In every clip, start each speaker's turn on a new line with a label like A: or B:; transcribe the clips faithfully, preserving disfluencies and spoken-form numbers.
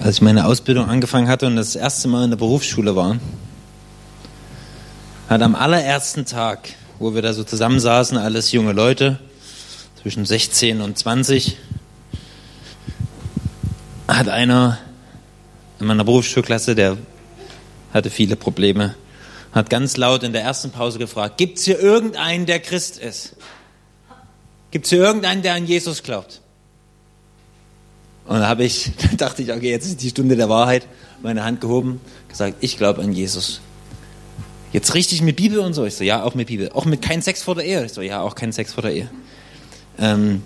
A: Als ich meine Ausbildung angefangen hatte und das erste Mal in der Berufsschule war, hat am allerersten Tag, wo wir da so zusammensaßen, alles junge Leute, zwischen sechzehn und zwanzig, hat einer in meiner Berufsschulklasse, der hatte viele Probleme, hat ganz laut in der ersten Pause gefragt, gibt es hier irgendeinen, der Christ ist? Gibt es hier irgendeinen, der an Jesus glaubt? Und da habe ich, dachte ich, okay, jetzt ist die Stunde der Wahrheit, meine Hand gehoben, gesagt, ich glaube an Jesus. Jetzt richtig mit Bibel und so? Ich so, ja, auch mit Bibel. Auch mit kein Sex vor der Ehe? Ich so, ja, auch kein Sex vor der Ehe. Ähm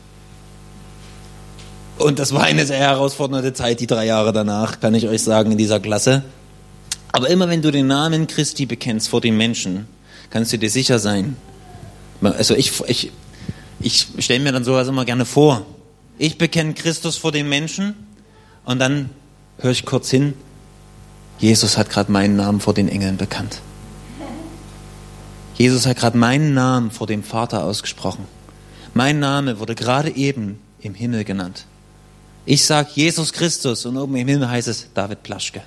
A: und das war eine sehr herausfordernde Zeit, die drei Jahre danach, kann ich euch sagen, in dieser Klasse. Aber immer wenn du den Namen Christi bekennst vor den Menschen, kannst du dir sicher sein. Also ich, ich, ich stelle mir dann sowas immer gerne vor. Ich bekenne Christus vor den Menschen und dann höre ich kurz hin, Jesus hat gerade meinen Namen vor den Engeln bekannt. Jesus hat gerade meinen Namen vor dem Vater ausgesprochen. Mein Name wurde gerade eben im Himmel genannt. Ich sage Jesus Christus und oben im Himmel heißt es David Plaschke.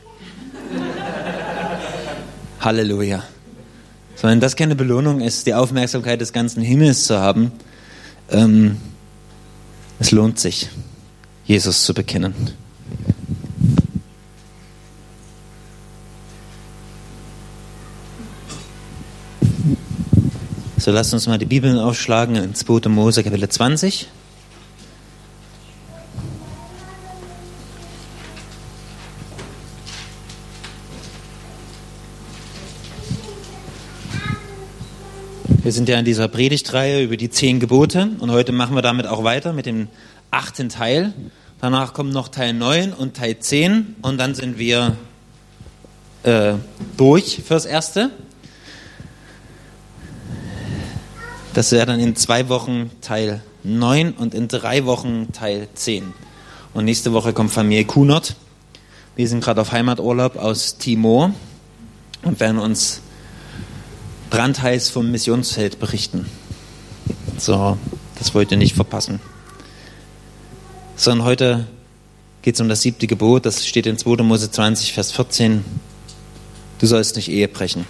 A: Halleluja. So, wenn das keine Belohnung ist, die Aufmerksamkeit des ganzen Himmels zu haben, ähm, es lohnt sich, Jesus zu bekennen. So, lasst uns mal die Bibeln aufschlagen in zweiter Mose Kapitel zwanzig. Wir sind ja in dieser Predigtreihe über die zehn Gebote und heute machen wir damit auch weiter mit dem achten Teil. Danach kommt noch Teil neun und Teil zehn und dann sind wir äh, durch fürs Erste. Das wäre dann in zwei Wochen Teil neun und in drei Wochen Teil zehn. Und nächste Woche kommt Familie Kunert. Wir sind gerade auf Heimaturlaub aus Timor und werden uns brandheiß vom Missionsfeld berichten. So, das wollt ihr nicht verpassen. Sondern heute geht es um das siebte Gebot, das steht in zweiter Mose zwanzig, Vers vierzehn. Du sollst nicht Ehe brechen.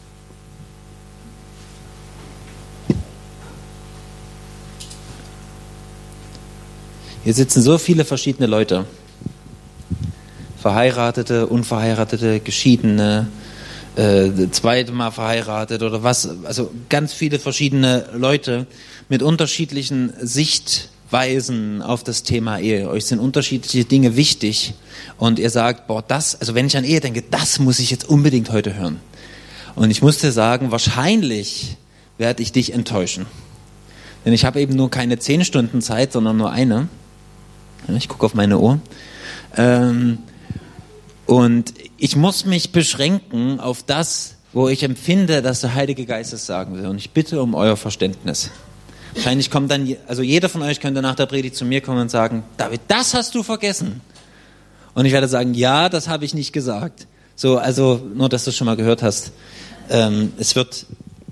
A: Hier sitzen so viele verschiedene Leute. Verheiratete, Unverheiratete, Geschiedene, äh, zweite Mal verheiratet oder was. Also ganz viele verschiedene Leute mit unterschiedlichen Sichtweisen auf das Thema Ehe. Euch sind unterschiedliche Dinge wichtig und ihr sagt, boah, das, also wenn ich an Ehe denke, das muss ich jetzt unbedingt heute hören. Und ich muss dir sagen, wahrscheinlich werde ich dich enttäuschen. Denn ich habe eben nur keine zehn Stunden Zeit, sondern nur eine. Ich gucke auf meine Uhr. Ähm, und ich muss mich beschränken auf das, wo ich empfinde, dass der Heilige Geist es sagen will. Und ich bitte um euer Verständnis. Wahrscheinlich kommt dann, also jeder von euch könnte nach der Predigt zu mir kommen und sagen, David, das hast du vergessen. Und ich werde sagen, ja, das habe ich nicht gesagt. So, also nur, dass du es schon mal gehört hast. Ähm, es wird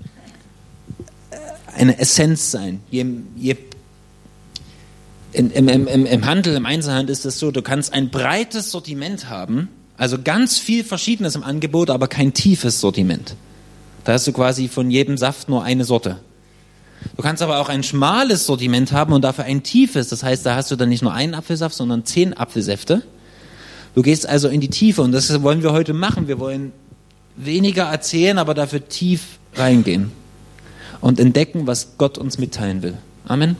A: eine Essenz sein. Je, je In, im, im, Im Handel, im Einzelhandel ist es so, du kannst ein breites Sortiment haben, also ganz viel Verschiedenes im Angebot, aber kein tiefes Sortiment. Da hast du quasi von jedem Saft nur eine Sorte. Du kannst aber auch ein schmales Sortiment haben und dafür ein tiefes, das heißt, da hast du dann nicht nur einen Apfelsaft, sondern zehn Apfelsäfte. Du gehst also in die Tiefe und das wollen wir heute machen. Wir wollen weniger erzählen, aber dafür tief reingehen und entdecken, was Gott uns mitteilen will. Amen.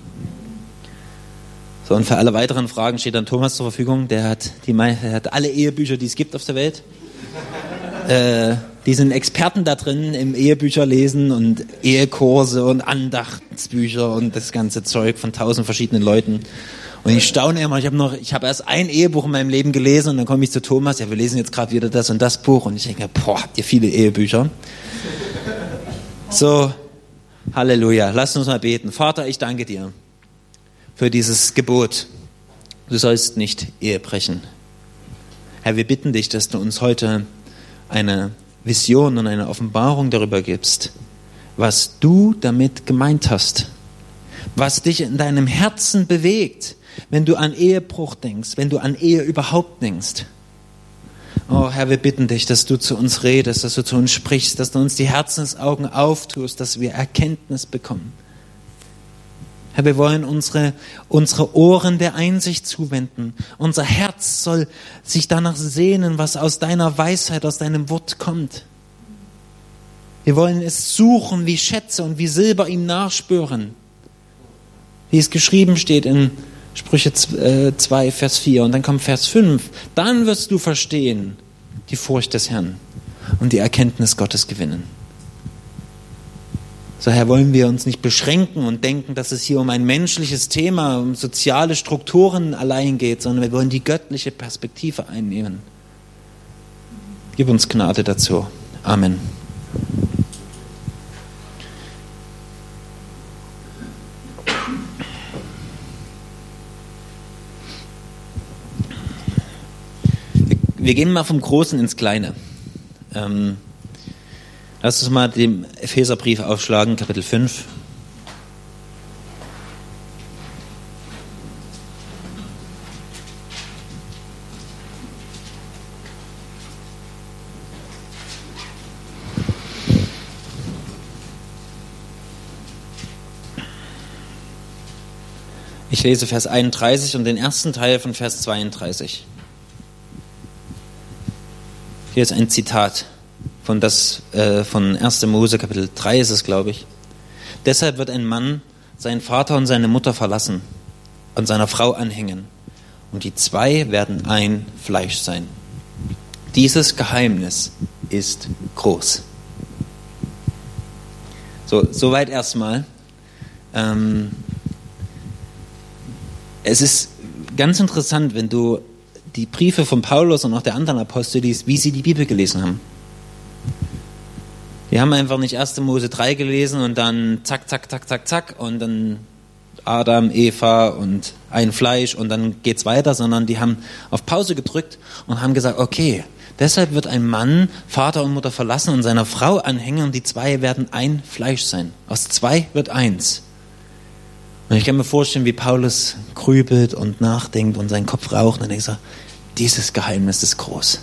A: So, und für alle weiteren Fragen steht dann Thomas zur Verfügung. Der hat, die, der hat alle Ehebücher, die es gibt auf der Welt. äh, die sind Experten da drin im Ehebücher lesen und Ehekurse und Andachtsbücher und das ganze Zeug von tausend verschiedenen Leuten. Und ich staune immer, ich habe noch, ich habe erst ein Ehebuch in meinem Leben gelesen und dann komme ich zu Thomas, ja, wir lesen jetzt gerade wieder das und das Buch und ich denke, boah, habt ihr viele Ehebücher. So, Halleluja, lasst uns mal beten. Vater, ich danke dir für dieses Gebot. Du sollst nicht Ehe brechen. Herr, wir bitten dich, dass du uns heute eine Vision und eine Offenbarung darüber gibst, was du damit gemeint hast, was dich in deinem Herzen bewegt, wenn du an Ehebruch denkst, wenn du an Ehe überhaupt denkst. Oh Herr, wir bitten dich, dass du zu uns redest, dass du zu uns sprichst, dass du uns die Herzensaugen auftust, dass wir Erkenntnis bekommen. Herr, wir wollen unsere, unsere Ohren der Einsicht zuwenden. Unser Herz soll sich danach sehnen, was aus deiner Weisheit, aus deinem Wort kommt. Wir wollen es suchen wie Schätze und wie Silber ihm nachspüren. Wie es geschrieben steht in Sprüche zwei, Vers vier. Und dann kommt Vers fünf. Dann wirst du verstehen die Furcht des Herrn und die Erkenntnis Gottes gewinnen. So, Herr, wollen wir uns nicht beschränken und denken, dass es hier um ein menschliches Thema, um soziale Strukturen allein geht, sondern wir wollen die göttliche Perspektive einnehmen. Gib uns Gnade dazu. Amen. Wir gehen mal vom Großen ins Kleine. Ähm, lass uns mal den Epheserbrief aufschlagen, Kapitel fünf. Ich lese Vers einunddreißig und den ersten Teil von Vers zweiunddreißig. Hier ist ein Zitat von, das, äh, von erster Mose, Kapitel drei ist es, glaube ich. Deshalb wird ein Mann seinen Vater und seine Mutter verlassen und seiner Frau anhängen. Und die zwei werden ein Fleisch sein. Dieses Geheimnis ist groß. So, soweit erstmal. Ähm, es ist ganz interessant, wenn du die Briefe von Paulus und auch der anderen Apostel liest, wie sie die Bibel gelesen haben. Die haben einfach nicht erster Mose drei gelesen und dann zack, zack, zack, zack, zack und dann Adam, Eva und ein Fleisch und dann geht's weiter, sondern die haben auf Pause gedrückt und haben gesagt, okay, deshalb wird ein Mann Vater und Mutter verlassen und seiner Frau anhängen und die zwei werden ein Fleisch sein. Aus zwei wird eins. Und ich kann mir vorstellen, wie Paulus grübelt und nachdenkt und seinen Kopf raucht und denkt so, dieses Geheimnis ist groß.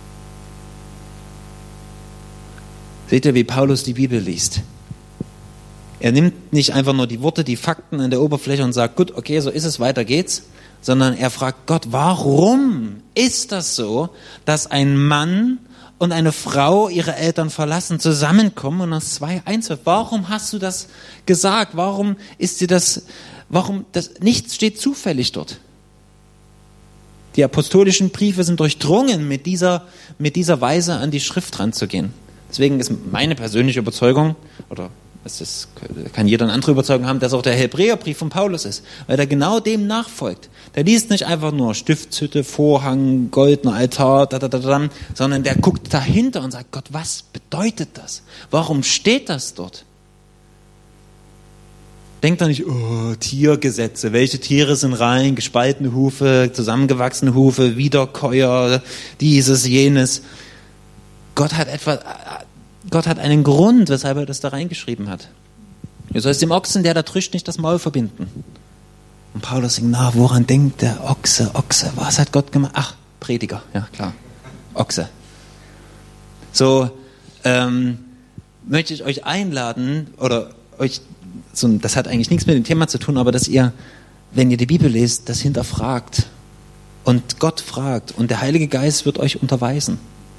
A: Seht ihr, wie Paulus die Bibel liest? Er nimmt nicht einfach nur die Worte, die Fakten an der Oberfläche und sagt, gut, okay, so ist es, weiter geht's, sondern er fragt Gott, warum ist das so, dass ein Mann und eine Frau ihre Eltern verlassen, zusammenkommen und aus zwei eins wird? Warum hast du das gesagt? Warum ist dir das, warum, das, nichts steht zufällig dort. Die apostolischen Briefe sind durchdrungen, mit dieser, mit dieser Weise an die Schrift ranzugehen. Deswegen ist meine persönliche Überzeugung, oder es ist, kann jeder eine andere Überzeugung haben, dass auch der Hebräerbrief von Paulus ist, weil er genau dem nachfolgt. Der liest nicht einfach nur Stiftshütte, Vorhang, goldener Altar, da, da, da, da, sondern der guckt dahinter und sagt, Gott, was bedeutet das? Warum steht das dort? Denkt doch nicht, oh, Tiergesetze, welche Tiere sind rein, gespaltene Hufe, zusammengewachsene Hufe, Wiederkäuer, dieses, jenes. Gott hat etwas, Gott hat einen Grund, weshalb er das da reingeschrieben hat. Du sollst dem Ochsen, der da trischt, nicht das Maul verbinden. Und Paulus denkt, na, woran denkt der Ochse, Ochse, was hat Gott gemacht? Ach, Prediger, ja klar, Ochse. So, ähm, möchte ich euch einladen, oder euch, so, das hat eigentlich nichts mit dem Thema zu tun, aber dass ihr, wenn ihr die Bibel lest, das hinterfragt und Gott fragt und der Heilige Geist wird euch unterweisen.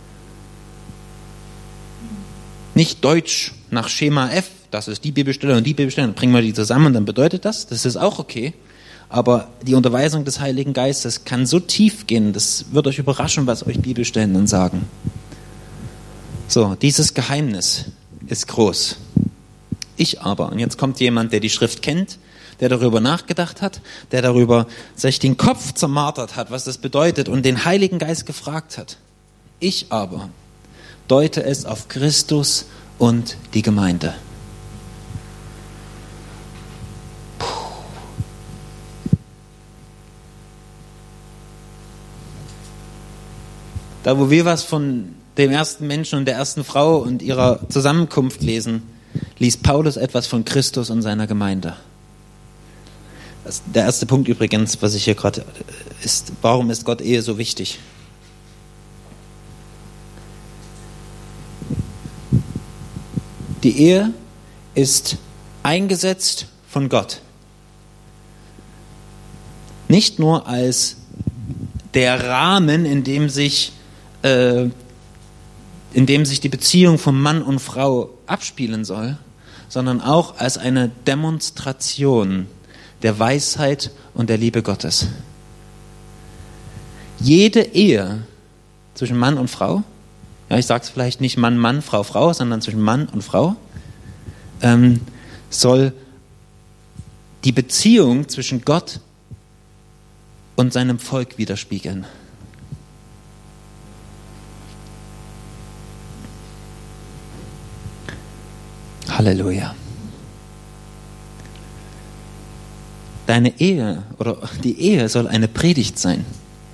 A: Nicht Deutsch nach Schema F, das ist die Bibelstelle und die Bibelstelle, dann bringen wir die zusammen und dann bedeutet das, das ist auch okay. Aber die Unterweisung des Heiligen Geistes kann so tief gehen, das wird euch überraschen, was euch Bibelstellen dann sagen. So, dieses Geheimnis ist groß. Ich aber, und jetzt kommt jemand, der die Schrift kennt, der darüber nachgedacht hat, der darüber sich den Kopf zermartert hat, was das bedeutet und den Heiligen Geist gefragt hat. Ich aber deute es auf Christus und die Gemeinde. Puh. Da, wo wir was von dem ersten Menschen und der ersten Frau und ihrer Zusammenkunft lesen, liest Paulus etwas von Christus und seiner Gemeinde. Der erste Punkt übrigens, was ich hier gerade ist, warum ist Gott Ehe so wichtig? Die Ehe ist eingesetzt von Gott. Nicht nur als der Rahmen, in dem sich, äh, in dem sich die Beziehung von Mann und Frau abspielen soll, sondern auch als eine Demonstration der Weisheit und der Liebe Gottes. Jede Ehe zwischen Mann und Frau, ja, ich sage es vielleicht nicht Mann, Mann, Frau, Frau, sondern zwischen Mann und Frau, ähm, soll die Beziehung zwischen Gott und seinem Volk widerspiegeln. Halleluja. Deine Ehe oder die Ehe soll eine Predigt sein.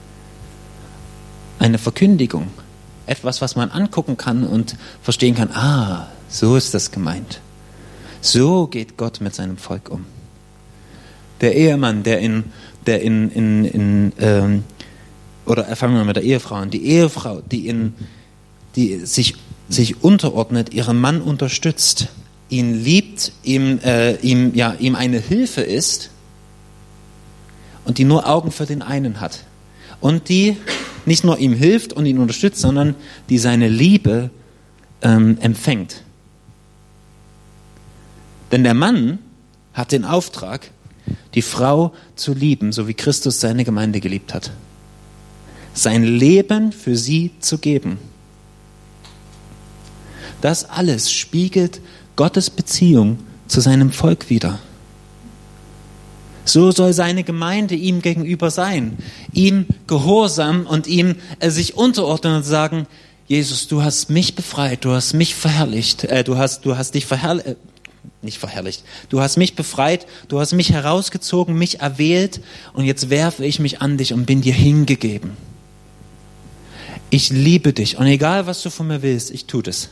A: Eine Verkündigung. Etwas, was man angucken kann und verstehen kann, ah, so ist das gemeint. So geht Gott mit seinem Volk um. Der Ehemann, der in, der in, in, in ähm, oder fangen wir mit der Ehefrau an, die Ehefrau, die in, die sich, sich unterordnet, ihren Mann unterstützt, ihn liebt, ihm, äh, ihm, ja, ihm eine Hilfe ist und die nur Augen für den einen hat. Und die nicht nur ihm hilft und ihn unterstützt, sondern die seine Liebe ähm, empfängt. Denn der Mann hat den Auftrag, die Frau zu lieben, so wie Christus seine Gemeinde geliebt hat. Sein Leben für sie zu geben. Das alles spiegelt Gottes Beziehung zu seinem Volk wider. So soll seine Gemeinde ihm gegenüber sein, ihm gehorsam und ihm äh, sich unterordnen und sagen, Jesus, du hast mich befreit, du hast mich verherrlicht, äh, du hast, du hast dich verherrlicht, äh, nicht verherrlicht, du hast mich befreit, du hast mich herausgezogen, mich erwählt und jetzt werfe ich mich an dich und bin dir hingegeben. Ich liebe dich und egal, was du von mir willst, ich tue das,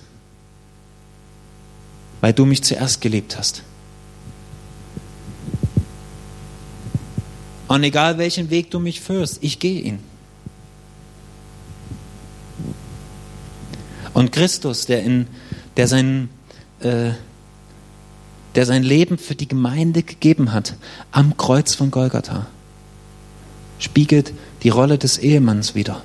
A: weil du mich zuerst geliebt hast. Und egal, welchen Weg du mich führst, ich gehe ihn. Und Christus, der, in, der, sein, äh, der sein Leben für die Gemeinde gegeben hat, am Kreuz von Golgatha, spiegelt die Rolle des Ehemanns wider.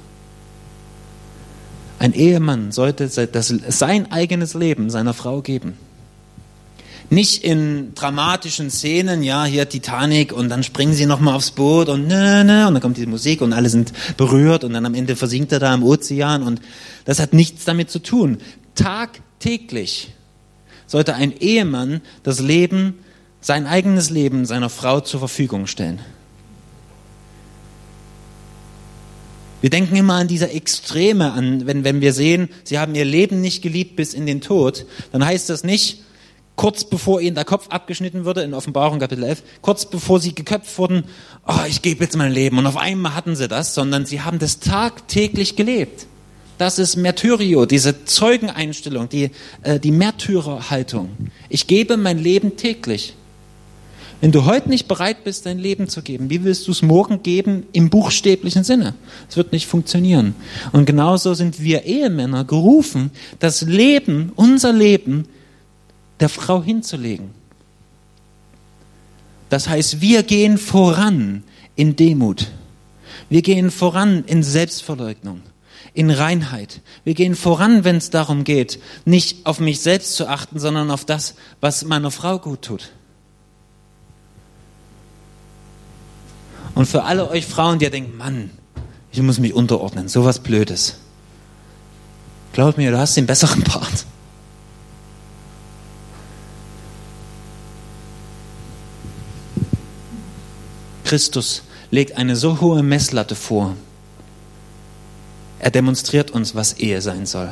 A: Ein Ehemann sollte das, sein eigenes Leben seiner Frau geben. Nicht in dramatischen Szenen, ja, hier Titanic und dann springen sie nochmal aufs Boot und ne, ne, und dann kommt die Musik und alle sind berührt und dann am Ende versinkt er da im Ozean und das hat nichts damit zu tun. Tagtäglich sollte ein Ehemann das Leben, sein eigenes Leben seiner Frau zur Verfügung stellen. Wir denken immer an diese Extreme an, wenn, wenn wir sehen, sie haben ihr Leben nicht geliebt bis in den Tod, dann heißt das nicht, kurz bevor ihnen der Kopf abgeschnitten wurde, in Offenbarung Kapitel elf, kurz bevor sie geköpft wurden, oh, ich gebe jetzt mein Leben und auf einmal hatten sie das, sondern sie haben das tagtäglich gelebt. Das ist Märtyrio, diese Zeugeneinstellung, die, äh, die Märtyrerhaltung. Ich gebe mein Leben täglich. Wenn du heute nicht bereit bist, dein Leben zu geben, wie willst du es morgen geben im buchstäblichen Sinne? Es wird nicht funktionieren. Und genauso sind wir Ehemänner gerufen, das Leben, unser Leben, der Frau hinzulegen. Das heißt, wir gehen voran in Demut. Wir gehen voran in Selbstverleugnung, in Reinheit. Wir gehen voran, wenn es darum geht, nicht auf mich selbst zu achten, sondern auf das, was meiner Frau gut tut. Und für alle euch Frauen, die denken, Mann, ich muss mich unterordnen, sowas Blödes. Glaub mir, du hast den besseren Part. Christus legt eine so hohe Messlatte vor. Er demonstriert uns, was Ehe sein soll.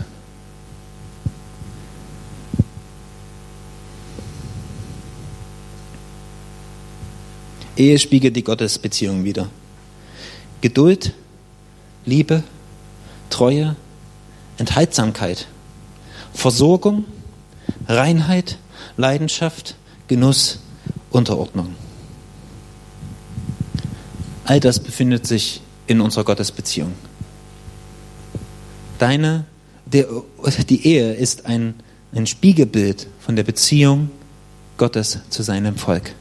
A: Ehe spiegelt die Gottesbeziehung wider. Geduld, Liebe, Treue, Enthaltsamkeit, Versorgung, Reinheit, Leidenschaft, Genuss, Unterordnung. All das befindet sich in unserer Gottesbeziehung. Deine, der, die Ehe ist ein, ein Spiegelbild von der Beziehung Gottes zu seinem Volk.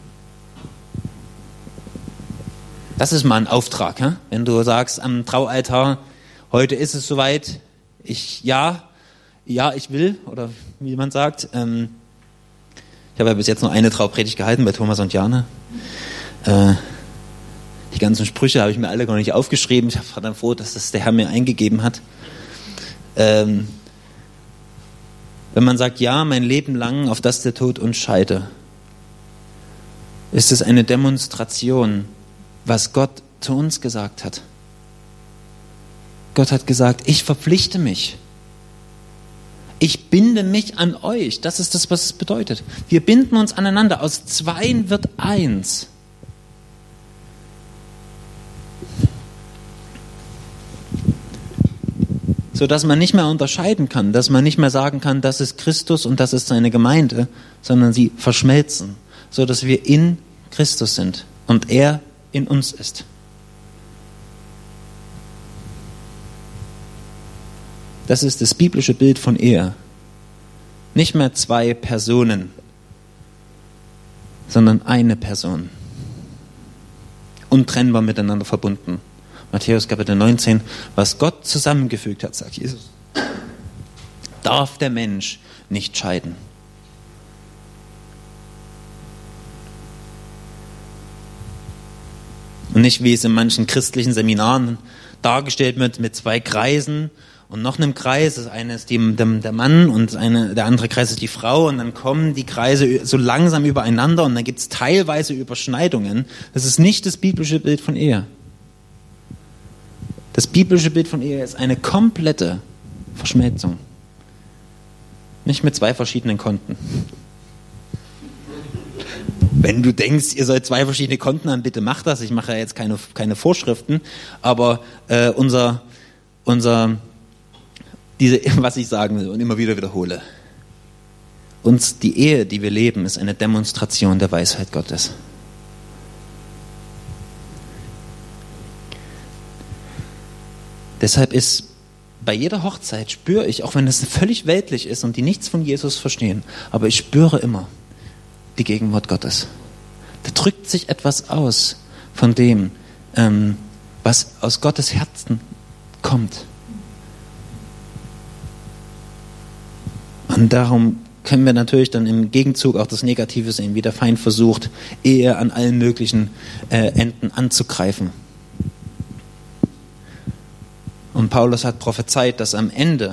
A: Das ist mal ein Auftrag, he? Wenn du sagst am Traualtar, heute ist es soweit, ich, ja, ja, ich will, oder wie man sagt. Ähm, ich habe ja bis jetzt nur eine Traupredigt gehalten bei Thomas und Jana. Äh, die ganzen Sprüche habe ich mir alle gar nicht aufgeschrieben. Ich war dann froh, dass das der Herr mir eingegeben hat. Ähm, wenn man sagt, ja, mein Leben lang, auf das der Tod uns scheide, ist es eine Demonstration, was Gott zu uns gesagt hat. Gott hat gesagt, ich verpflichte mich. Ich binde mich an euch. Das ist das, was es bedeutet. Wir binden uns aneinander. Aus Zweien wird eins. So dass man nicht mehr unterscheiden kann, dass man nicht mehr sagen kann, das ist Christus und das ist seine Gemeinde, sondern sie verschmelzen, so dass wir in Christus sind und er in uns ist. Das ist das biblische Bild von Ehe. Nicht mehr zwei Personen, sondern eine Person. Untrennbar miteinander verbunden. Matthäus Kapitel neunzehn, was Gott zusammengefügt hat, sagt Jesus, darf der Mensch nicht scheiden. Und nicht, wie es in manchen christlichen Seminaren dargestellt wird, mit zwei Kreisen und noch einem Kreis. Das eine ist die, der, der Mann und eine, der andere Kreis ist die Frau. Und dann kommen die Kreise so langsam übereinander und dann gibt es teilweise Überschneidungen. Das ist nicht das biblische Bild von Ehe. Das biblische Bild von Ehe ist eine komplette Verschmelzung. Nicht mit zwei verschiedenen Konten. Wenn du denkst, ihr sollt zwei verschiedene Konten haben, bitte mach das. Ich mache ja jetzt keine, keine Vorschriften, aber äh, unser, unser, diese, was ich sagen will und immer wieder wiederhole, uns die Ehe, die wir leben, ist eine Demonstration der Weisheit Gottes. Deshalb ist bei jeder Hochzeit, spüre ich, auch wenn es völlig weltlich ist und die nichts von Jesus verstehen, aber ich spüre immer die Gegenwart Gottes. Da drückt sich etwas aus von dem, ähm, was aus Gottes Herzen kommt. Und darum können wir natürlich dann im Gegenzug auch das Negative sehen, wie der Feind versucht, Ehe an allen möglichen äh, Enden anzugreifen. Und Paulus hat prophezeit, dass am Ende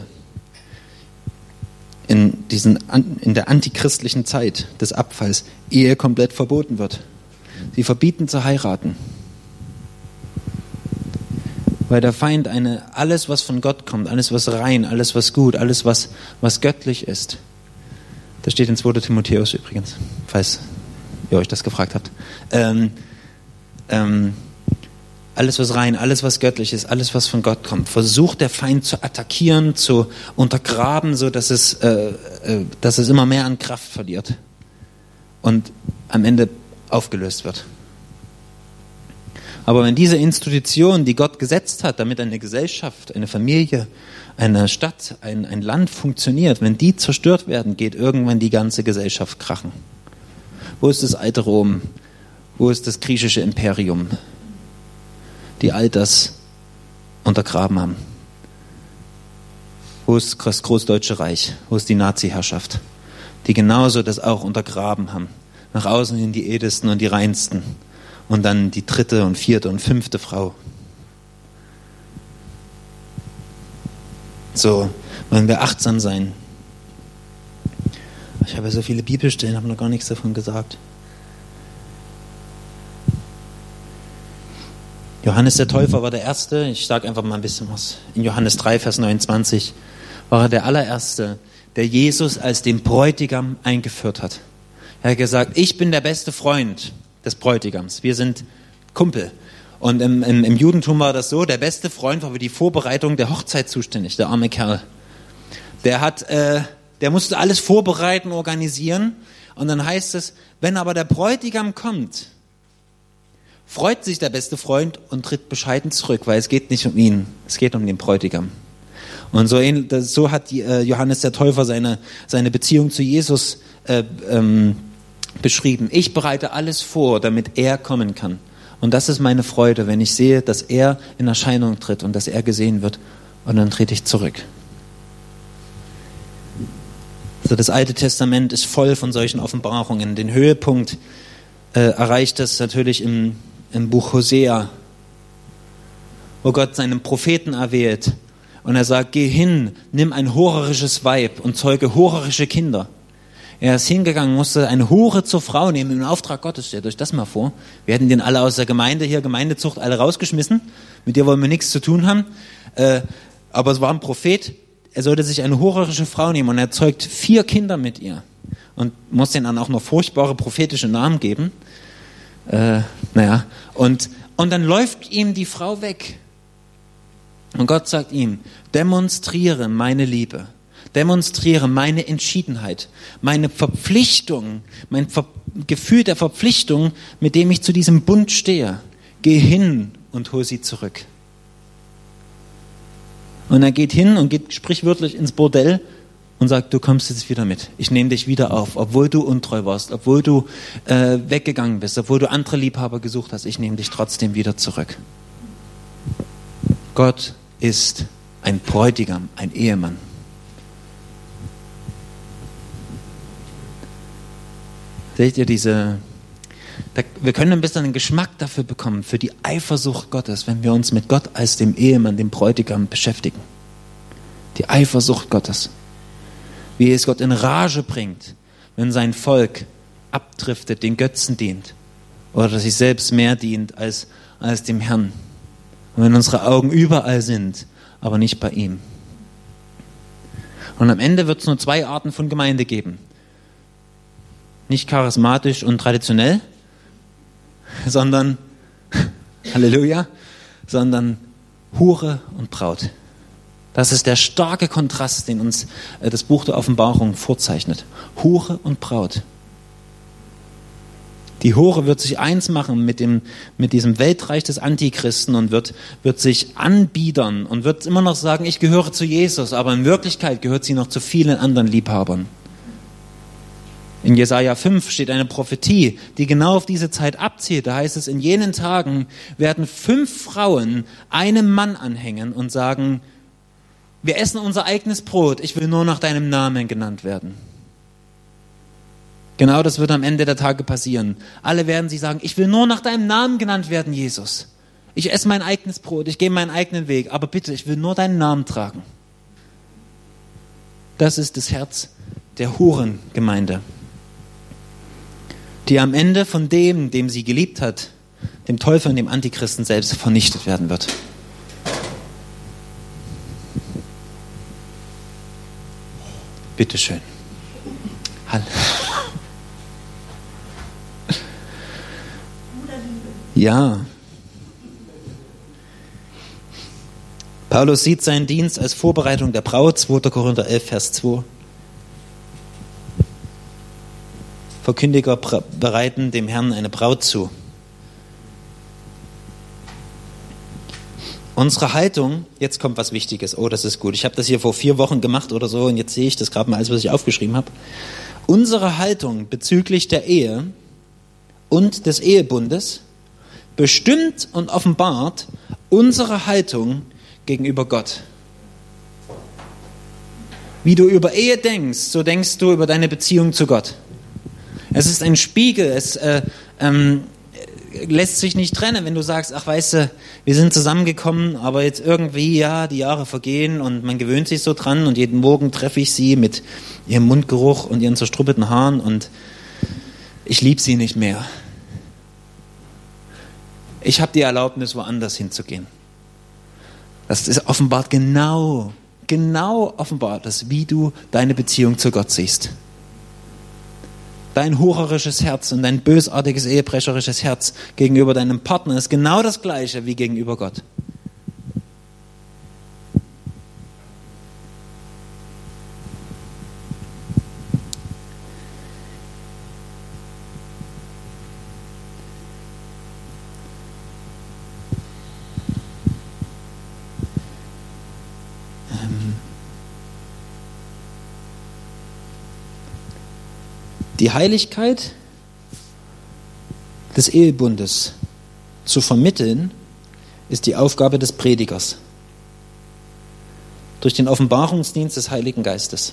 A: in, diesen, in der antichristlichen Zeit des Abfalls Ehe komplett verboten wird. Sie verbieten zu heiraten. Weil der Feind eine, alles, was von Gott kommt, alles, was rein, alles, was gut, alles, was, was göttlich ist, das steht in zweiter Timotheus übrigens, falls ihr euch das gefragt habt, ähm, ähm, alles, was rein, alles, was göttlich ist, alles, was von Gott kommt, versucht der Feind zu attackieren, zu untergraben, so dass es, äh, äh, dass es immer mehr an Kraft verliert und am Ende aufgelöst wird. Aber wenn diese Institution, die Gott gesetzt hat, damit eine Gesellschaft, eine Familie, eine Stadt, ein, ein Land funktioniert, wenn die zerstört werden, geht irgendwann die ganze Gesellschaft krachen. Wo ist das alte Rom? Wo ist das griechische Imperium? Die all das untergraben haben. Wo ist das Großdeutsche Reich? Wo ist die Nazi-Herrschaft? Die genauso das auch untergraben haben. Nach außen hin die edelsten und die reinsten. Und dann die dritte und vierte und fünfte Frau. So wollen wir achtsam sein. Ich habe ja so viele Bibelstellen, habe noch gar nichts davon gesagt. Johannes der Täufer war der Erste, ich sage einfach mal ein bisschen was, in Johannes drei, Vers neunundzwanzig, war er der allererste, der Jesus als den Bräutigam eingeführt hat. Er hat gesagt, ich bin der beste Freund des Bräutigams, wir sind Kumpel. Und im, im, im Judentum war das so, der beste Freund war für die Vorbereitung der Hochzeit zuständig, der arme Kerl. Der hat, äh, der musste alles vorbereiten, organisieren und dann heißt es, wenn aber der Bräutigam kommt, freut sich der beste Freund und tritt bescheiden zurück, weil es geht nicht um ihn, es geht um den Bräutigam. Und so, so hat Johannes der Täufer seine, seine Beziehung zu Jesus äh, ähm, beschrieben. Ich bereite alles vor, damit er kommen kann. Und das ist meine Freude, wenn ich sehe, dass er in Erscheinung tritt und dass er gesehen wird. Und dann trete ich zurück. Also das Alte Testament ist voll von solchen Offenbarungen. Den Höhepunkt äh, erreicht es natürlich im, im Buch Hosea, wo Gott seinen Propheten erwählt. Und er sagt, geh hin, nimm ein hurerisches Weib und zeuge hurerische Kinder. Er ist hingegangen, musste eine Hure zur Frau nehmen im Auftrag Gottes. Stellt euch das mal vor. Wir hätten den alle aus der Gemeinde hier, Gemeindezucht, alle rausgeschmissen. Mit dir wollen wir nichts zu tun haben. Äh, aber es war ein Prophet, er sollte sich eine hurerische Frau nehmen und er zeugt vier Kinder mit ihr. Und muss denen dann auch noch furchtbare prophetische Namen geben. Äh, naja, und, und dann läuft ihm die Frau weg. Und Gott sagt ihm, demonstriere meine Liebe, demonstriere meine Entschiedenheit, meine Verpflichtung, mein Ver- Gefühl der Verpflichtung, mit dem ich zu diesem Bund stehe. Geh hin und hol sie zurück. Und er geht hin und geht sprichwörtlich ins Bordell und sagt, du kommst jetzt wieder mit. Ich nehme dich wieder auf, obwohl du untreu warst, obwohl du äh, weggegangen bist, obwohl du andere Liebhaber gesucht hast. Ich nehme dich trotzdem wieder zurück. Gott ist ein Bräutigam, ein Ehemann. Seht ihr diese, da, wir können ein bisschen einen Geschmack dafür bekommen, für die Eifersucht Gottes, wenn wir uns mit Gott als dem Ehemann, dem Bräutigam beschäftigen. Die Eifersucht Gottes. Wie es Gott in Rage bringt, wenn sein Volk abdriftet, den Götzen dient oder sich selbst mehr dient als, als dem Herrn. Und wenn unsere Augen überall sind, aber nicht bei ihm. Und am Ende wird es nur zwei Arten von Gemeinde geben. Nicht charismatisch und traditionell, sondern, Halleluja, sondern Hure und Braut. Das ist der starke Kontrast, den uns das Buch der Offenbarung vorzeichnet. Hure und Braut. Die Hure wird sich eins machen mit dem, mit diesem Weltreich des Antichristen und wird, wird sich anbiedern und wird immer noch sagen, ich gehöre zu Jesus, aber in Wirklichkeit gehört sie noch zu vielen anderen Liebhabern. In Jesaja fünf steht eine Prophetie, die genau auf diese Zeit abzielt. Da heißt es, in jenen Tagen werden fünf Frauen einem Mann anhängen und sagen, wir essen unser eigenes Brot, ich will nur nach deinem Namen genannt werden. Genau das wird am Ende der Tage passieren. Alle werden sie sagen, ich will nur nach deinem Namen genannt werden, Jesus. Ich esse mein eigenes Brot, ich gehe meinen eigenen Weg, aber bitte, ich will nur deinen Namen tragen. Das ist das Herz der Hurengemeinde, die am Ende von dem, dem sie geliebt hat, dem Teufel und dem Antichristen selbst vernichtet werden wird. Bitteschön. Hallo. Ja. Paulus sieht seinen Dienst als Vorbereitung der Braut, zweiter Korinther elf, Vers zwei. Verkündiger bereiten dem Herrn eine Braut zu. Unsere Haltung, jetzt kommt was Wichtiges, oh, das ist gut. Ich habe das hier vor vier Wochen gemacht oder so und jetzt sehe ich das gerade mal alles, was ich aufgeschrieben habe. Unsere Haltung bezüglich der Ehe und des Ehebundes bestimmt und offenbart unsere Haltung gegenüber Gott. Wie du über Ehe denkst, so denkst du über deine Beziehung zu Gott. Es ist ein Spiegel, es äh, ähm, lässt sich nicht trennen, wenn du sagst, ach weißt du, wir sind zusammengekommen, aber jetzt irgendwie, ja, die Jahre vergehen und man gewöhnt sich so dran und jeden Morgen treffe ich sie mit ihrem Mundgeruch und ihren zerstruppelten Haaren und ich liebe sie nicht mehr. Ich habe die Erlaubnis, woanders hinzugehen. Das ist offenbart genau, genau offenbart, das, wie du deine Beziehung zu Gott siehst. Dein hurerisches Herz und dein bösartiges, ehebrecherisches Herz gegenüber deinem Partner ist genau das Gleiche wie gegenüber Gott. Die Heiligkeit des Ehebundes zu vermitteln, ist die Aufgabe des Predigers. Durch den Offenbarungsdienst des Heiligen Geistes.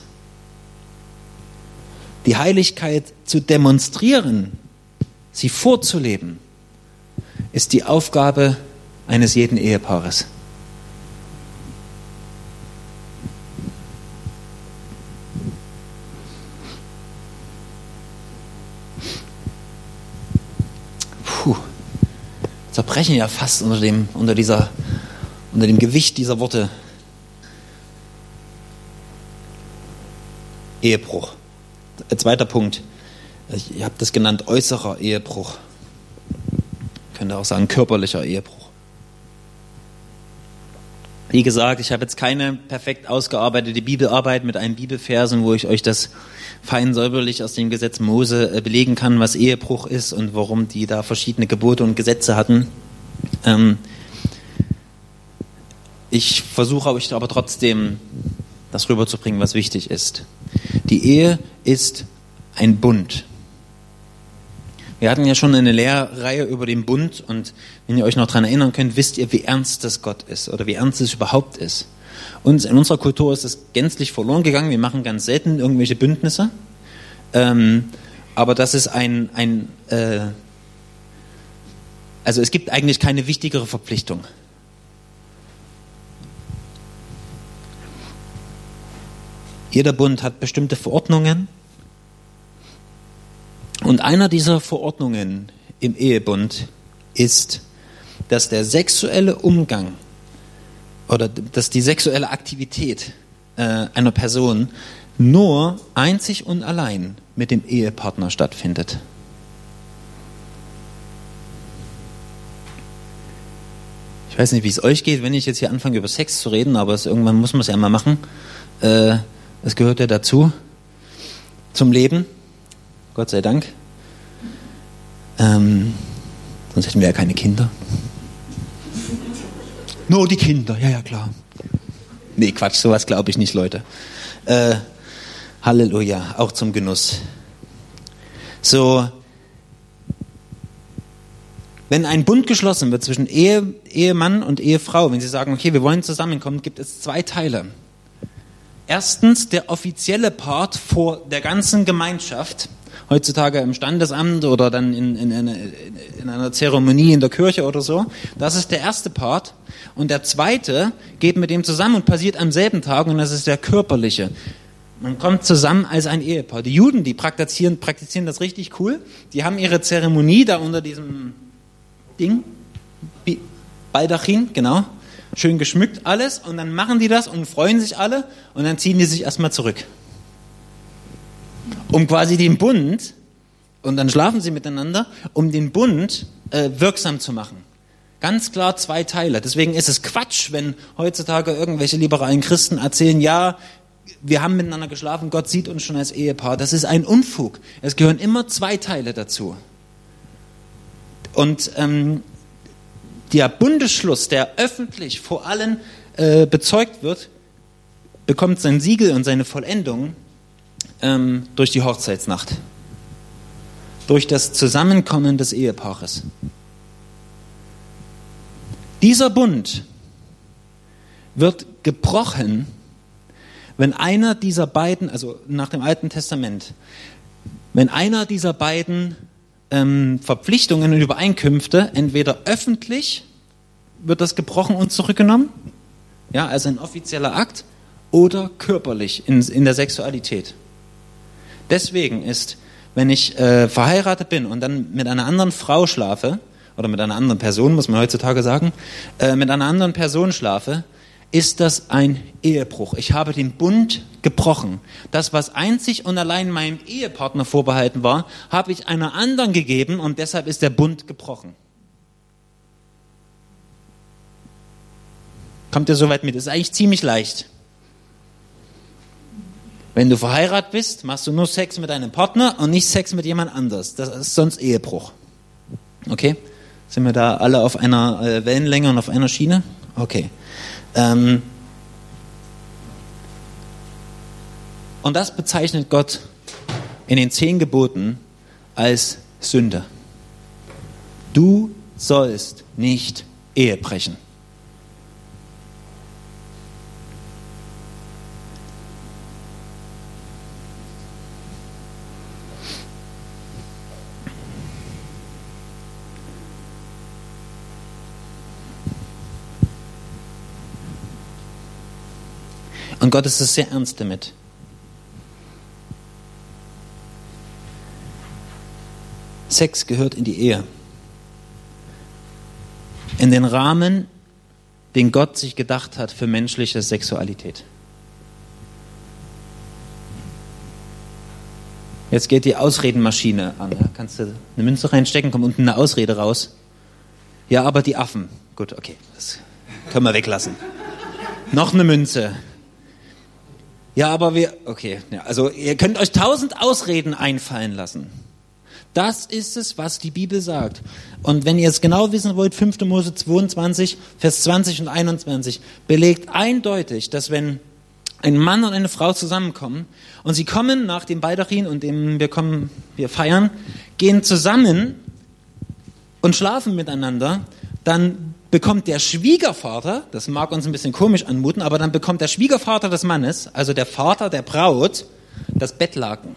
A: Die Heiligkeit zu demonstrieren, sie vorzuleben, ist die Aufgabe eines jeden Ehepaares. Puh, zerbrechen ja fast unter dem, unter dieser, unter dem Gewicht dieser Worte. Ehebruch. Zweiter Punkt. Ich habe das genannt, äußerer Ehebruch. Ich könnte auch sagen, körperlicher Ehebruch. Wie gesagt, ich habe jetzt keine perfekt ausgearbeitete Bibelarbeit mit einem Bibelversen, wo ich euch das fein säuberlich aus dem Gesetz Mose belegen kann, was Ehebruch ist und warum die da verschiedene Gebote und Gesetze hatten. Ähm ich versuche euch aber trotzdem das rüberzubringen, was wichtig ist. Die Ehe ist ein Bund. Wir hatten ja schon eine Lehrreihe über den Bund und wenn ihr euch noch daran erinnern könnt, wisst ihr, wie ernst das Gott ist oder wie ernst es überhaupt ist. Und in unserer Kultur ist es gänzlich verloren gegangen. Wir machen ganz selten irgendwelche Bündnisse. Ähm, aber das ist ein, ein äh, also es gibt eigentlich keine wichtigere Verpflichtung. Jeder Bund hat bestimmte Verordnungen. Und einer dieser Verordnungen im Ehebund ist, dass der sexuelle Umgang oder dass die sexuelle Aktivität äh, einer Person nur einzig und allein mit dem Ehepartner stattfindet. Ich weiß nicht, wie es euch geht, wenn ich jetzt hier anfange, über Sex zu reden, aber es, irgendwann muss man es ja mal machen. Äh, es gehört ja dazu, zum Leben. Gott sei Dank. Ähm, sonst hätten wir ja keine Kinder. Nur die Kinder, ja, ja, klar. Nee, Quatsch, sowas glaube ich nicht, Leute. Äh, Halleluja, auch zum Genuss. So, wenn ein Bund geschlossen wird zwischen Ehe, Ehemann und Ehefrau, wenn sie sagen, okay, wir wollen zusammenkommen, gibt es zwei Teile. Erstens der offizielle Part vor der ganzen Gemeinschaft, heutzutage im Standesamt oder dann in, in, in, in einer Zeremonie in der Kirche oder so. Das ist der erste Part. Und der zweite geht mit dem zusammen und passiert am selben Tag und das ist der körperliche. Man kommt zusammen als ein Ehepaar. Die Juden, die praktizieren, praktizieren das richtig cool. Die haben ihre Zeremonie da unter diesem Ding, Baldachin, genau. Schön geschmückt alles und dann machen die das und freuen sich alle und dann ziehen die sich erstmal zurück. Um quasi den Bund, und dann schlafen sie miteinander, um den Bund äh, wirksam zu machen. Ganz klar zwei Teile. Deswegen ist es Quatsch, wenn heutzutage irgendwelche liberalen Christen erzählen, ja, wir haben miteinander geschlafen, Gott sieht uns schon als Ehepaar. Das ist ein Unfug. Es gehören immer zwei Teile dazu. Und ähm, der Bundesschluss, der öffentlich vor allen äh, bezeugt wird, bekommt sein Siegel und seine Vollendung ähm, durch die Hochzeitsnacht. Durch das Zusammenkommen des Ehepaares. Dieser Bund wird gebrochen, wenn einer dieser beiden, also nach dem Alten Testament, wenn einer dieser beiden ähm, Verpflichtungen und Übereinkünfte entweder öffentlich wird das gebrochen und zurückgenommen, ja, also ein offizieller Akt, oder körperlich in, in der Sexualität. Deswegen ist, wenn ich äh, verheiratet bin und dann mit einer anderen Frau schlafe, oder mit einer anderen Person, muss man heutzutage sagen, äh, mit einer anderen Person schlafe, ist das ein Ehebruch. Ich habe den Bund gebrochen. Das, was einzig und allein meinem Ehepartner vorbehalten war, habe ich einer anderen gegeben und deshalb ist der Bund gebrochen. Kommt ihr soweit mit? Das ist eigentlich ziemlich leicht. Wenn du verheiratet bist, machst du nur Sex mit deinem Partner und nicht Sex mit jemand anders. Das ist sonst Ehebruch. Okay? Sind wir da alle auf einer äh, Wellenlänge und auf einer Schiene? Okay. Ähm und das bezeichnet Gott in den zehn Geboten als Sünde. Du sollst nicht Ehe brechen. Und Gott ist es sehr ernst damit. Sex gehört in die Ehe. In den Rahmen, den Gott sich gedacht hat für menschliche Sexualität. Jetzt geht die Ausredenmaschine an. Ja? Kannst du eine Münze reinstecken, kommt unten eine Ausrede raus. Ja, aber die Affen. Gut, okay, das können wir weglassen. Noch eine Münze. Ja, aber wir, okay, ja, also ihr könnt euch tausend Ausreden einfallen lassen. Das ist es, was die Bibel sagt. Und wenn ihr es genau wissen wollt, fünfter Mose zweiundzwanzig, Vers zwanzig und einundzwanzig, belegt eindeutig, dass wenn ein Mann und eine Frau zusammenkommen und sie kommen nach dem Baldachin und dem wir kommen, wir feiern, gehen zusammen und schlafen miteinander, dann bekommt der Schwiegervater, das mag uns ein bisschen komisch anmuten, aber dann bekommt der Schwiegervater des Mannes, also der Vater der Braut, das Bettlaken.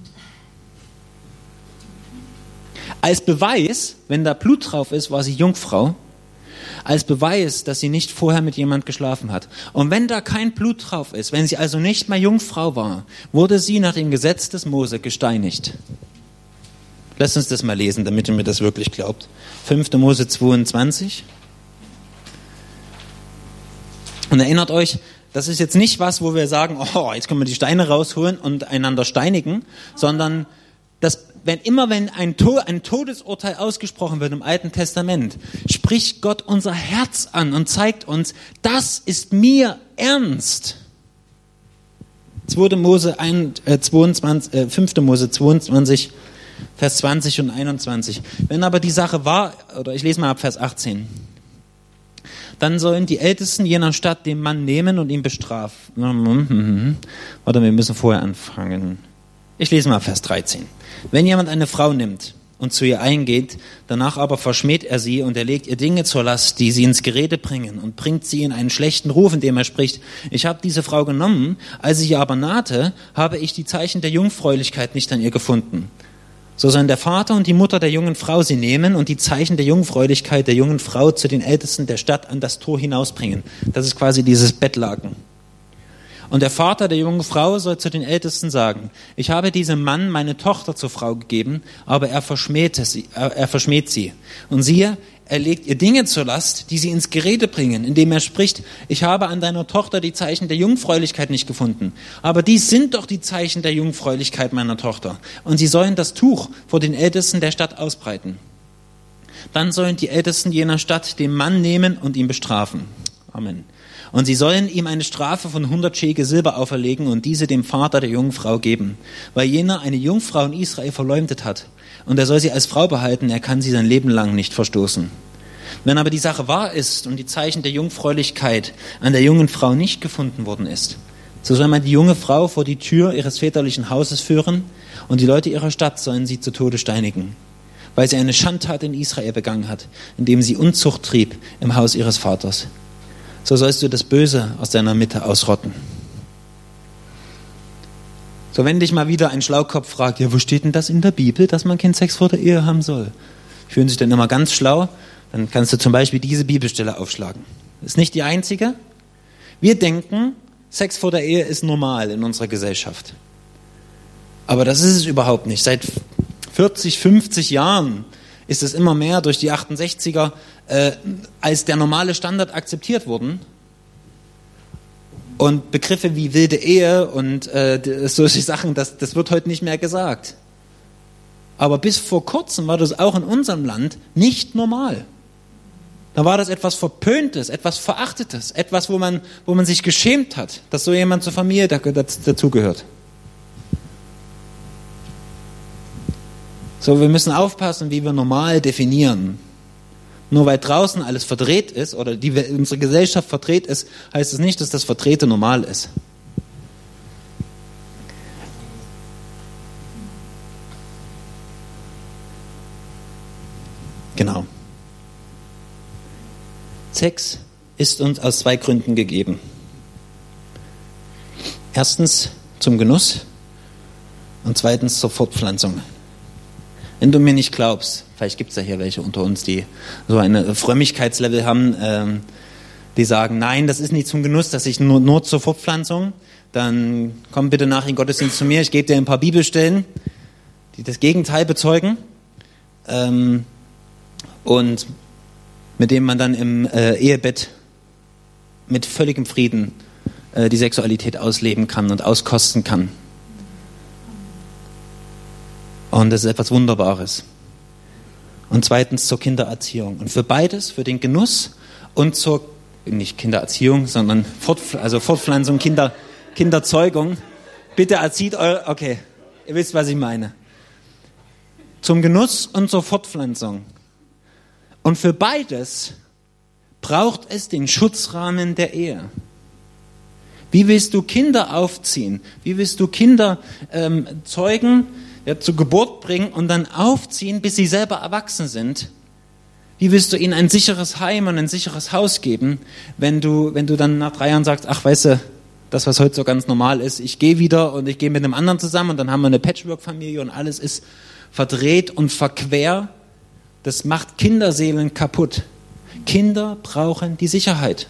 A: Als Beweis, wenn da Blut drauf ist, war sie Jungfrau, als Beweis, dass sie nicht vorher mit jemand geschlafen hat. Und wenn da kein Blut drauf ist, wenn sie also nicht mehr Jungfrau war, wurde sie nach dem Gesetz des Mose gesteinigt. Lasst uns das mal lesen, damit ihr mir das wirklich glaubt. fünfter Mose zweiundzwanzig. Und erinnert euch, das ist jetzt nicht was, wo wir sagen, oh, jetzt können wir die Steine rausholen und einander steinigen, sondern das, wenn immer wenn ein, To- ein Todesurteil ausgesprochen wird im Alten Testament, spricht Gott unser Herz an und zeigt uns, das ist mir ernst. zweiter Mose zweiundzwanzig, äh, fünfter Mose zweiundzwanzig, Vers zwanzig und einundzwanzig. Wenn aber die Sache war, oder ich lese mal ab Vers achtzehn, dann sollen die Ältesten jener Stadt den Mann nehmen und ihn bestrafen. Warte, wir müssen vorher anfangen. Ich lese mal Vers dreizehn. Wenn jemand eine Frau nimmt und zu ihr eingeht, danach aber verschmäht er sie und er legt ihr Dinge zur Last, die sie ins Gerede bringen und bringt sie in einen schlechten Ruf, indem er spricht, ich habe diese Frau genommen, als ich ihr aber nahte, habe ich die Zeichen der Jungfräulichkeit nicht an ihr gefunden. So sollen der Vater und die Mutter der jungen Frau sie nehmen und die Zeichen der Jungfräulichkeit der jungen Frau zu den Ältesten der Stadt an das Tor hinausbringen. Das ist quasi dieses Bettlaken. Und der Vater der jungen Frau soll zu den Ältesten sagen, ich habe diesem Mann meine Tochter zur Frau gegeben, aber er verschmäht sie, er verschmäht sie. Und siehe, er legt ihr Dinge zur Last, die sie ins Gerede bringen, indem er spricht, ich habe an deiner Tochter die Zeichen der Jungfräulichkeit nicht gefunden. Aber dies sind doch die Zeichen der Jungfräulichkeit meiner Tochter. Und sie sollen das Tuch vor den Ältesten der Stadt ausbreiten. Dann sollen die Ältesten jener Stadt den Mann nehmen und ihn bestrafen. Amen. Und sie sollen ihm eine Strafe von hundert Schäkel Silber auferlegen und diese dem Vater der jungen Frau geben, weil jener eine Jungfrau in Israel verleumdet hat. Und er soll sie als Frau behalten, er kann sie sein Leben lang nicht verstoßen. Wenn aber die Sache wahr ist und die Zeichen der Jungfräulichkeit an der jungen Frau nicht gefunden worden ist, so soll man die junge Frau vor die Tür ihres väterlichen Hauses führen und die Leute ihrer Stadt sollen sie zu Tode steinigen, weil sie eine Schandtat in Israel begangen hat, indem sie Unzucht trieb im Haus ihres Vaters. So sollst du das Böse aus deiner Mitte ausrotten. So, wenn dich mal wieder ein Schlaukopf fragt, ja, wo steht denn das in der Bibel, dass man keinen Sex vor der Ehe haben soll? Fühlen sich dann immer ganz schlau, dann kannst du zum Beispiel diese Bibelstelle aufschlagen. Ist nicht die einzige. Wir denken, Sex vor der Ehe ist normal in unserer Gesellschaft. Aber das ist es überhaupt nicht. Seit vierzig, fünfzig Jahren ist es immer mehr durch die achtundsechziger äh, als der normale Standard akzeptiert worden. Und Begriffe wie wilde Ehe und äh, solche Sachen, das, das wird heute nicht mehr gesagt. Aber bis vor kurzem war das auch in unserem Land nicht normal. Da war das etwas Verpöntes, etwas Verachtetes, etwas, wo man, wo man sich geschämt hat, dass so jemand zur Familie dazugehört. So, wir müssen aufpassen, wie wir normal definieren. Nur weil draußen alles verdreht ist oder die, unsere Gesellschaft verdreht ist, heißt es nicht, dass das Verdrehte normal ist. Genau. Sex ist uns aus zwei Gründen gegeben. Erstens zum Genuss und zweitens zur Fortpflanzung. Wenn du mir nicht glaubst, vielleicht gibt es ja hier welche unter uns, die so eine Frömmigkeitslevel haben, ähm, die sagen, nein, das ist nicht zum Genuss, das ist nur, nur zur Fortpflanzung, dann komm bitte nach in den Gottesdienst zu mir, ich gebe dir ein paar Bibelstellen, die das Gegenteil bezeugen ähm, und mit dem man dann im äh, Ehebett mit völligem Frieden äh, die Sexualität ausleben kann und auskosten kann. Und das ist etwas Wunderbares. Und zweitens zur Kindererziehung. Und für beides, für den Genuss und zur, nicht Kindererziehung, sondern Fortpf- also Fortpflanzung, Kinder, Kinderzeugung. Bitte erzieht eure, okay, ihr wisst, was ich meine. Zum Genuss und zur Fortpflanzung. Und für beides braucht es den Schutzrahmen der Ehe. Wie willst du Kinder aufziehen? Wie willst du Kinder ähm, zeugen, ja, zur Geburt bringen und dann aufziehen, bis sie selber erwachsen sind? Wie willst du ihnen ein sicheres Heim und ein sicheres Haus geben, wenn du, wenn du dann nach drei Jahren sagst, ach weißt du, das, was heute so ganz normal ist, ich gehe wieder und ich gehe mit einem anderen zusammen und dann haben wir eine Patchwork-Familie und alles ist verdreht und verquer. Das macht Kinderseelen kaputt. Kinder brauchen die Sicherheit.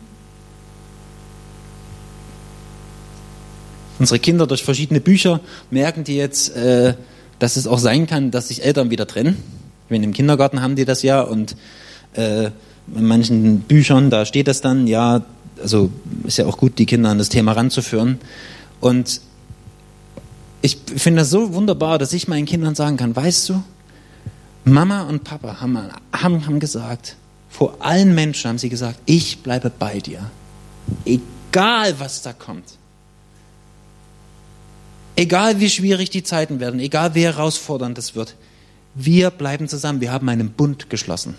A: Unsere Kinder durch verschiedene Bücher merken die jetzt, äh, dass es auch sein kann, dass sich Eltern wieder trennen. Wenn im Kindergarten haben die das ja und äh, in manchen Büchern, da steht das dann, ja, also ist ja auch gut, die Kinder an das Thema ranzuführen. Und ich finde das so wunderbar, dass ich meinen Kindern sagen kann, weißt du, Mama und Papa haben, haben, haben gesagt, vor allen Menschen haben sie gesagt, ich bleibe bei dir. Egal, was da kommt. Egal, wie schwierig die Zeiten werden, egal, wie herausfordernd es wird. Wir bleiben zusammen. Wir haben einen Bund geschlossen.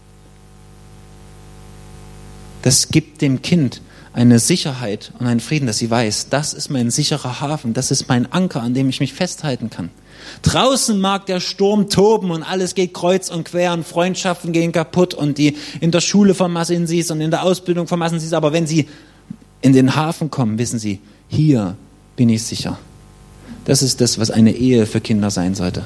A: Das gibt dem Kind eine Sicherheit und einen Frieden, dass sie weiß, das ist mein sicherer Hafen, das ist mein Anker, an dem ich mich festhalten kann. Draußen mag der Sturm toben und alles geht kreuz und quer und Freundschaften gehen kaputt und die in der Schule vermasseln sie es und in der Ausbildung vermasseln sie es, aber wenn sie in den Hafen kommen, wissen sie, hier bin ich sicher. Das ist das, was eine Ehe für Kinder sein sollte.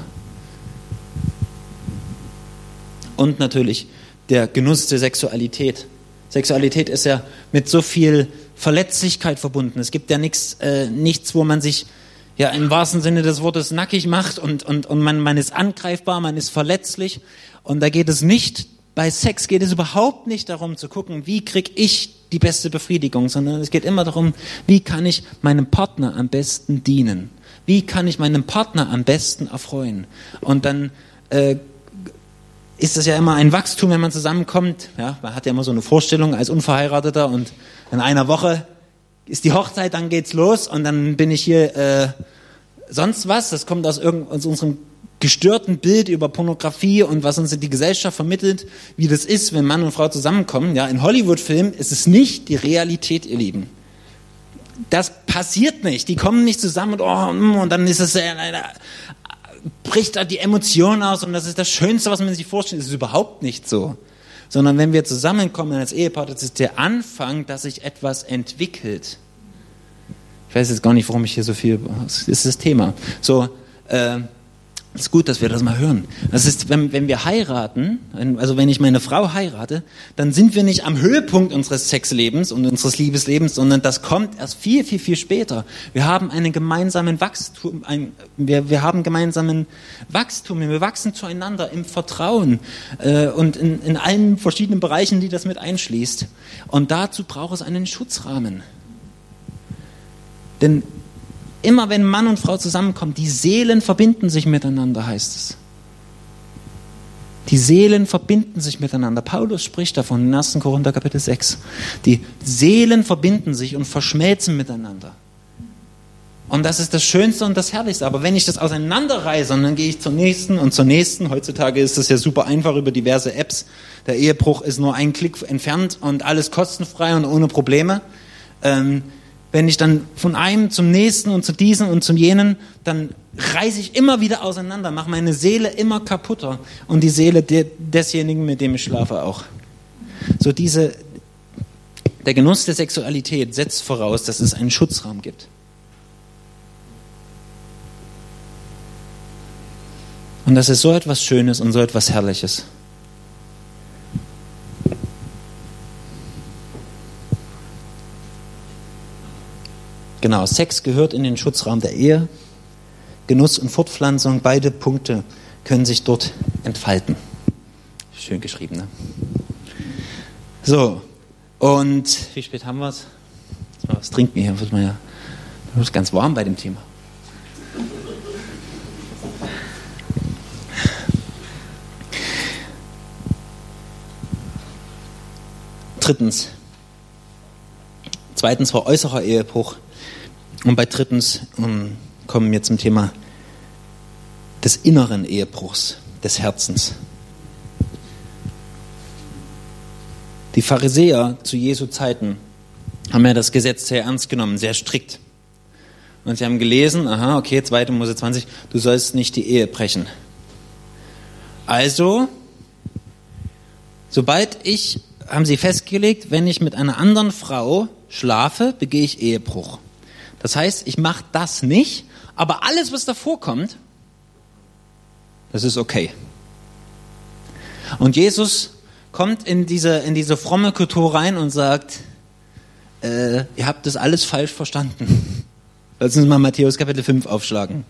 A: Und natürlich der Genuss der Sexualität. Sexualität ist ja mit so viel Verletzlichkeit verbunden. Es gibt ja nichts, äh, nichts, wo man sich ja im wahrsten Sinne des Wortes nackig macht und, und, und man, man ist angreifbar, man ist verletzlich. Und da geht es nicht, bei Sex geht es überhaupt nicht darum zu gucken, wie kriege ich die beste Befriedigung, sondern es geht immer darum, wie kann ich meinem Partner am besten dienen? Wie kann ich meinem Partner am besten erfreuen? Und dann äh, ist das ja immer ein Wachstum, wenn man zusammenkommt. Ja, man hat ja immer so eine Vorstellung als Unverheirateter und in einer Woche ist die Hochzeit, dann geht's los und dann bin ich hier äh, sonst was. Das kommt aus, irgend, aus unserem gestörten Bild über Pornografie und was uns die Gesellschaft vermittelt, wie das ist, wenn Mann und Frau zusammenkommen. Ja, in Hollywood-Filmen ist es nicht die Realität, ihr Lieben. Das passiert nicht. Die kommen nicht zusammen und, oh, und dann ist es äh, äh, bricht da die Emotion aus und das ist das Schönste, was man sich vorstellt. Das ist überhaupt nicht so. Sondern wenn wir zusammenkommen als Ehepaar, das ist der Anfang, dass sich etwas entwickelt. Ich weiß jetzt gar nicht, warum ich hier so viel, das ist das Thema. So, äh, es ist gut, dass wir das mal hören. Das ist, wenn, wenn wir heiraten, also wenn ich meine Frau heirate, dann sind wir nicht am Höhepunkt unseres Sexlebens und unseres Liebeslebens, sondern das kommt erst viel, viel, viel später. Wir haben einen gemeinsamen Wachstum, ein, wir, wir haben gemeinsamen Wachstum, wir wachsen zueinander im Vertrauen äh, und in, in allen verschiedenen Bereichen, die das mit einschließt. Und dazu braucht es einen Schutzrahmen. Denn immer wenn Mann und Frau zusammenkommen, die Seelen verbinden sich miteinander, heißt es. Die Seelen verbinden sich miteinander. Paulus spricht davon in ersten Korinther Kapitel sechs. Die Seelen verbinden sich und verschmelzen miteinander. Und das ist das Schönste und das Herrlichste. Aber wenn ich das auseinanderreiße und dann gehe ich zur nächsten und zur nächsten, heutzutage ist das ja super einfach über diverse Apps. Der Ehebruch ist nur ein Klick entfernt und alles kostenfrei und ohne Probleme. Ähm, wenn ich dann von einem zum nächsten und zu diesem und zum jenen, dann reiße ich immer wieder auseinander, mache meine Seele immer kaputter und die Seele de- desjenigen, mit dem ich schlafe, auch. So diese, der Genuss der Sexualität setzt voraus, dass es einen Schutzraum gibt. Und das ist so etwas Schönes und so etwas Herrliches. Genau, Sex gehört in den Schutzraum der Ehe. Genuss und Fortpflanzung, beide Punkte können sich dort entfalten. Schön geschrieben, ne? So, und wie spät haben wir es? Mal was trinken hier, wird man ja wird ganz warm bei dem Thema. Drittens. Zweitens war äußerer Ehebruch. Und bei drittens um, kommen wir zum Thema des inneren Ehebruchs, des Herzens. Die Pharisäer zu Jesu Zeiten haben ja das Gesetz sehr ernst genommen, sehr strikt. Und sie haben gelesen, aha, okay, zweite Mose zwanzig, du sollst nicht die Ehe brechen. Also, sobald ich, haben sie festgelegt, wenn ich mit einer anderen Frau schlafe, begehe ich Ehebruch. Das heißt, ich mache das nicht, aber alles, was davor kommt, das ist okay. Und Jesus kommt in diese, in diese fromme Kultur rein und sagt, äh, ihr habt das alles falsch verstanden. Lass uns mal Matthäus Kapitel fünf aufschlagen.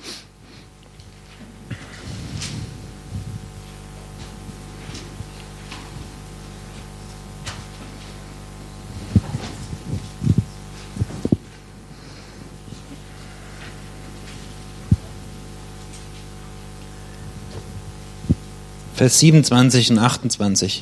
A: Vers siebenundzwanzig und achtundzwanzig.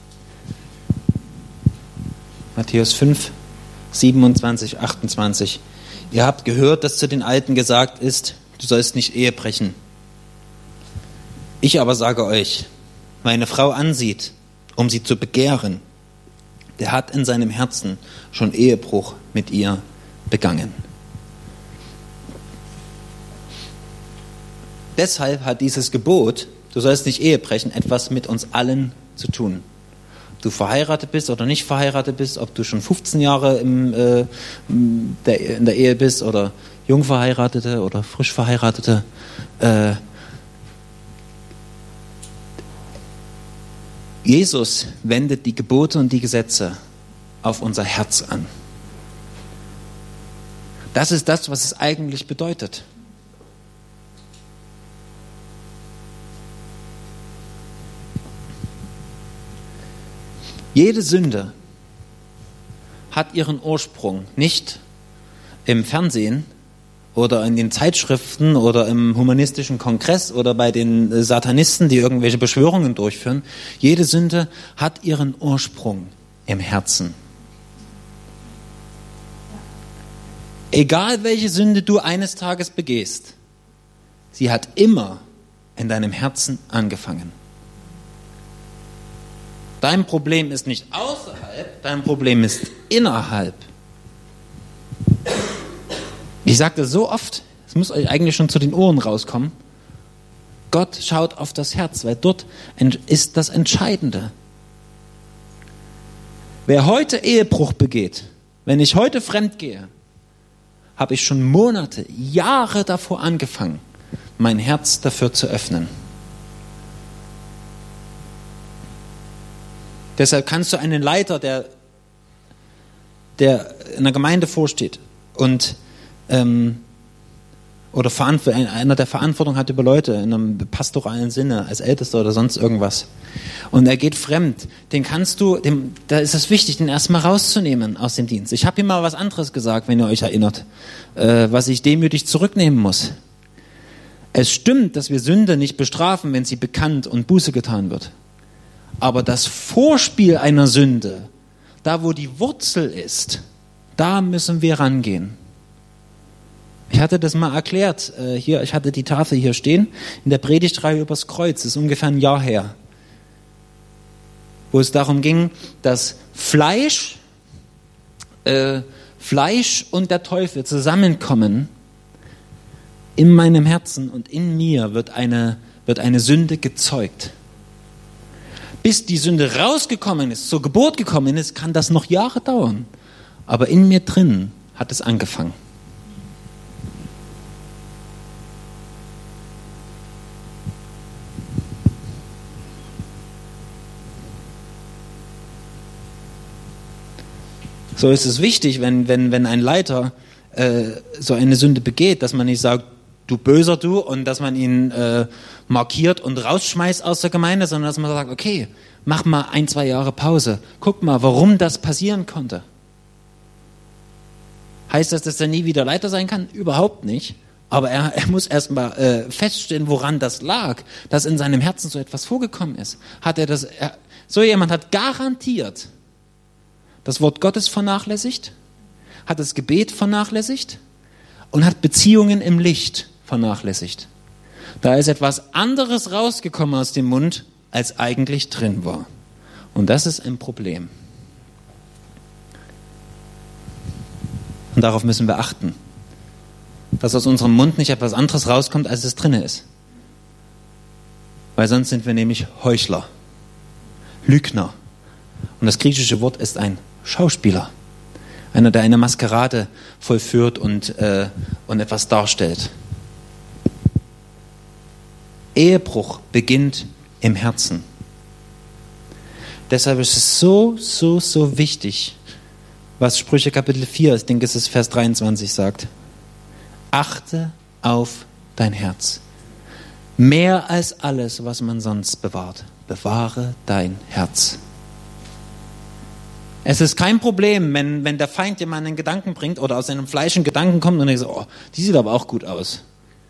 A: Matthäus fünf, siebenundzwanzig, achtundzwanzig. Ihr habt gehört, dass zu den Alten gesagt ist, du sollst nicht Ehe brechen. Ich aber sage euch, wer eine Frau ansieht, um sie zu begehren, der hat in seinem Herzen schon Ehebruch mit ihr begangen. Deshalb hat dieses Gebot, du sollst nicht Ehe brechen, etwas mit uns allen zu tun. Ob du verheiratet bist oder nicht verheiratet bist, ob du schon fünfzehn Jahre im, äh, der, in der Ehe bist oder jung verheiratete oder frisch verheiratete. Äh, Jesus wendet die Gebote und die Gesetze auf unser Herz an. Das ist das, was es eigentlich bedeutet. Jede Sünde hat ihren Ursprung nicht im Fernsehen oder in den Zeitschriften oder im humanistischen Kongress oder bei den Satanisten, die irgendwelche Beschwörungen durchführen. Jede Sünde hat ihren Ursprung im Herzen. Egal welche Sünde du eines Tages begehst, sie hat immer in deinem Herzen angefangen. Dein Problem ist nicht außerhalb, dein Problem ist innerhalb. Ich sage das so oft, es muss euch eigentlich schon zu den Ohren rauskommen. Gott schaut auf das Herz, weil dort ist das Entscheidende. Wer heute Ehebruch begeht, wenn ich heute fremd gehe, habe ich schon Monate, Jahre davor angefangen, mein Herz dafür zu öffnen. Deshalb kannst du einen Leiter, der, der in einer Gemeinde vorsteht und ähm, oder einer, der Verantwortung hat über Leute in einem pastoralen Sinne, als Ältester oder sonst irgendwas, und er geht fremd, den kannst du, dem, da ist es wichtig, den erstmal rauszunehmen aus dem Dienst. Ich habe ihm mal was anderes gesagt, wenn ihr euch erinnert, äh, was ich demütig zurücknehmen muss. Es stimmt, dass wir Sünde nicht bestrafen, wenn sie bekannt und Buße getan wird. Aber das Vorspiel einer Sünde, da wo die Wurzel ist, da müssen wir rangehen. Ich hatte das mal erklärt, äh, hier, ich hatte die Tafel hier stehen, in der Predigtreihe übers Kreuz, das ist ungefähr ein Jahr her, wo es darum ging, dass Fleisch, äh, Fleisch und der Teufel zusammenkommen, in meinem Herzen und in mir wird eine, wird eine Sünde gezeugt. Bis die Sünde rausgekommen ist, zur Geburt gekommen ist, kann das noch Jahre dauern. Aber in mir drin hat es angefangen. So ist es wichtig, wenn, wenn, wenn ein Leiter äh, so eine Sünde begeht, dass man nicht sagt, du Böser, du, und dass man ihn äh, markiert und rausschmeißt aus der Gemeinde, sondern dass man sagt, okay, mach mal ein, zwei Jahre Pause. Guck mal, warum das passieren konnte. Heißt das, dass er nie wieder Leiter sein kann? Überhaupt nicht. Aber er, er muss erst mal äh, feststellen, woran das lag, dass in seinem Herzen so etwas vorgekommen ist. Hat er das? Er, so jemand hat garantiert das Wort Gottes vernachlässigt, hat das Gebet vernachlässigt und hat Beziehungen im Licht vernachlässigt. Da ist etwas anderes rausgekommen aus dem Mund, als eigentlich drin war. Und das ist ein Problem. Und darauf müssen wir achten, dass aus unserem Mund nicht etwas anderes rauskommt, als es drin ist. Weil sonst sind wir nämlich Heuchler, Lügner. Und das griechische Wort ist ein Schauspieler. Einer, der eine Maskerade vollführt und, äh, und etwas darstellt. Ehebruch beginnt im Herzen. Deshalb ist es so, so, so wichtig, was Sprüche Kapitel vier, ich denke es ist Vers dreiundzwanzig, sagt. Achte auf dein Herz. Mehr als alles, was man sonst bewahrt. Bewahre dein Herz. Es ist kein Problem, wenn, wenn der Feind dir mal einen Gedanken bringt oder aus seinem Fleisch ein Gedanken kommt und er sagt, oh, die sieht aber auch gut aus.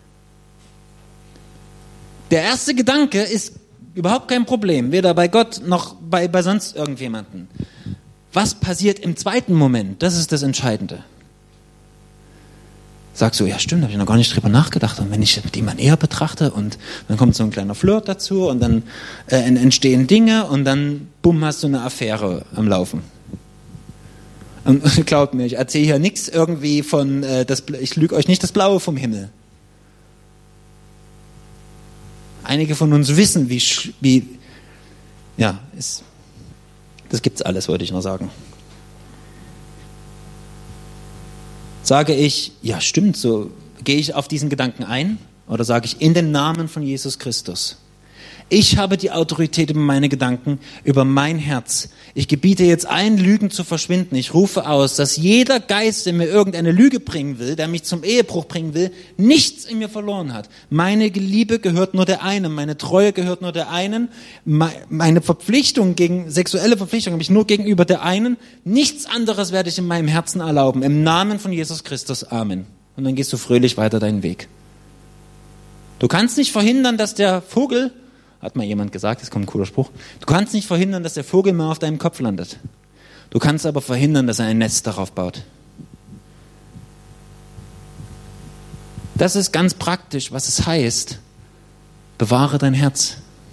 A: Der erste Gedanke ist überhaupt kein Problem, weder bei Gott noch bei, bei sonst irgendjemanden. Was passiert im zweiten Moment? Das ist das Entscheidende. Sagst du, ja stimmt, da habe ich noch gar nicht drüber nachgedacht. Und wenn ich die mal näher betrachte und dann kommt so ein kleiner Flirt dazu und dann äh, entstehen Dinge und dann, bumm, hast du eine Affäre am Laufen. Und glaubt mir, ich erzähle hier nichts irgendwie von, äh, das, ich lüge euch nicht das Blaue vom Himmel. Einige von uns wissen, wie, wie ja, ist, das gibt's alles, wollte ich nur sagen. Sage ich, ja stimmt, so gehe ich auf diesen Gedanken ein, oder sage ich in den Namen von Jesus Christus. Ich habe die Autorität über meine Gedanken, über mein Herz. Ich gebiete jetzt allen Lügen zu verschwinden. Ich rufe aus, dass jeder Geist, der mir irgendeine Lüge bringen will, der mich zum Ehebruch bringen will, nichts in mir verloren hat. Meine Liebe gehört nur der einen, meine Treue gehört nur der einen, meine Verpflichtung gegen, sexuelle Verpflichtung habe ich nur gegenüber der einen. Nichts anderes werde ich in meinem Herzen erlauben. Im Namen von Jesus Christus. Amen. Und dann gehst du fröhlich weiter deinen Weg. Du kannst nicht verhindern, dass der Vogel, hat mal jemand gesagt, jetzt kommt ein cooler Spruch, du kannst nicht verhindern, dass der Vogel mal auf deinem Kopf landet. Du kannst aber verhindern, dass er ein Nest darauf baut. Das ist ganz praktisch, was es heißt, bewahre dein Herz.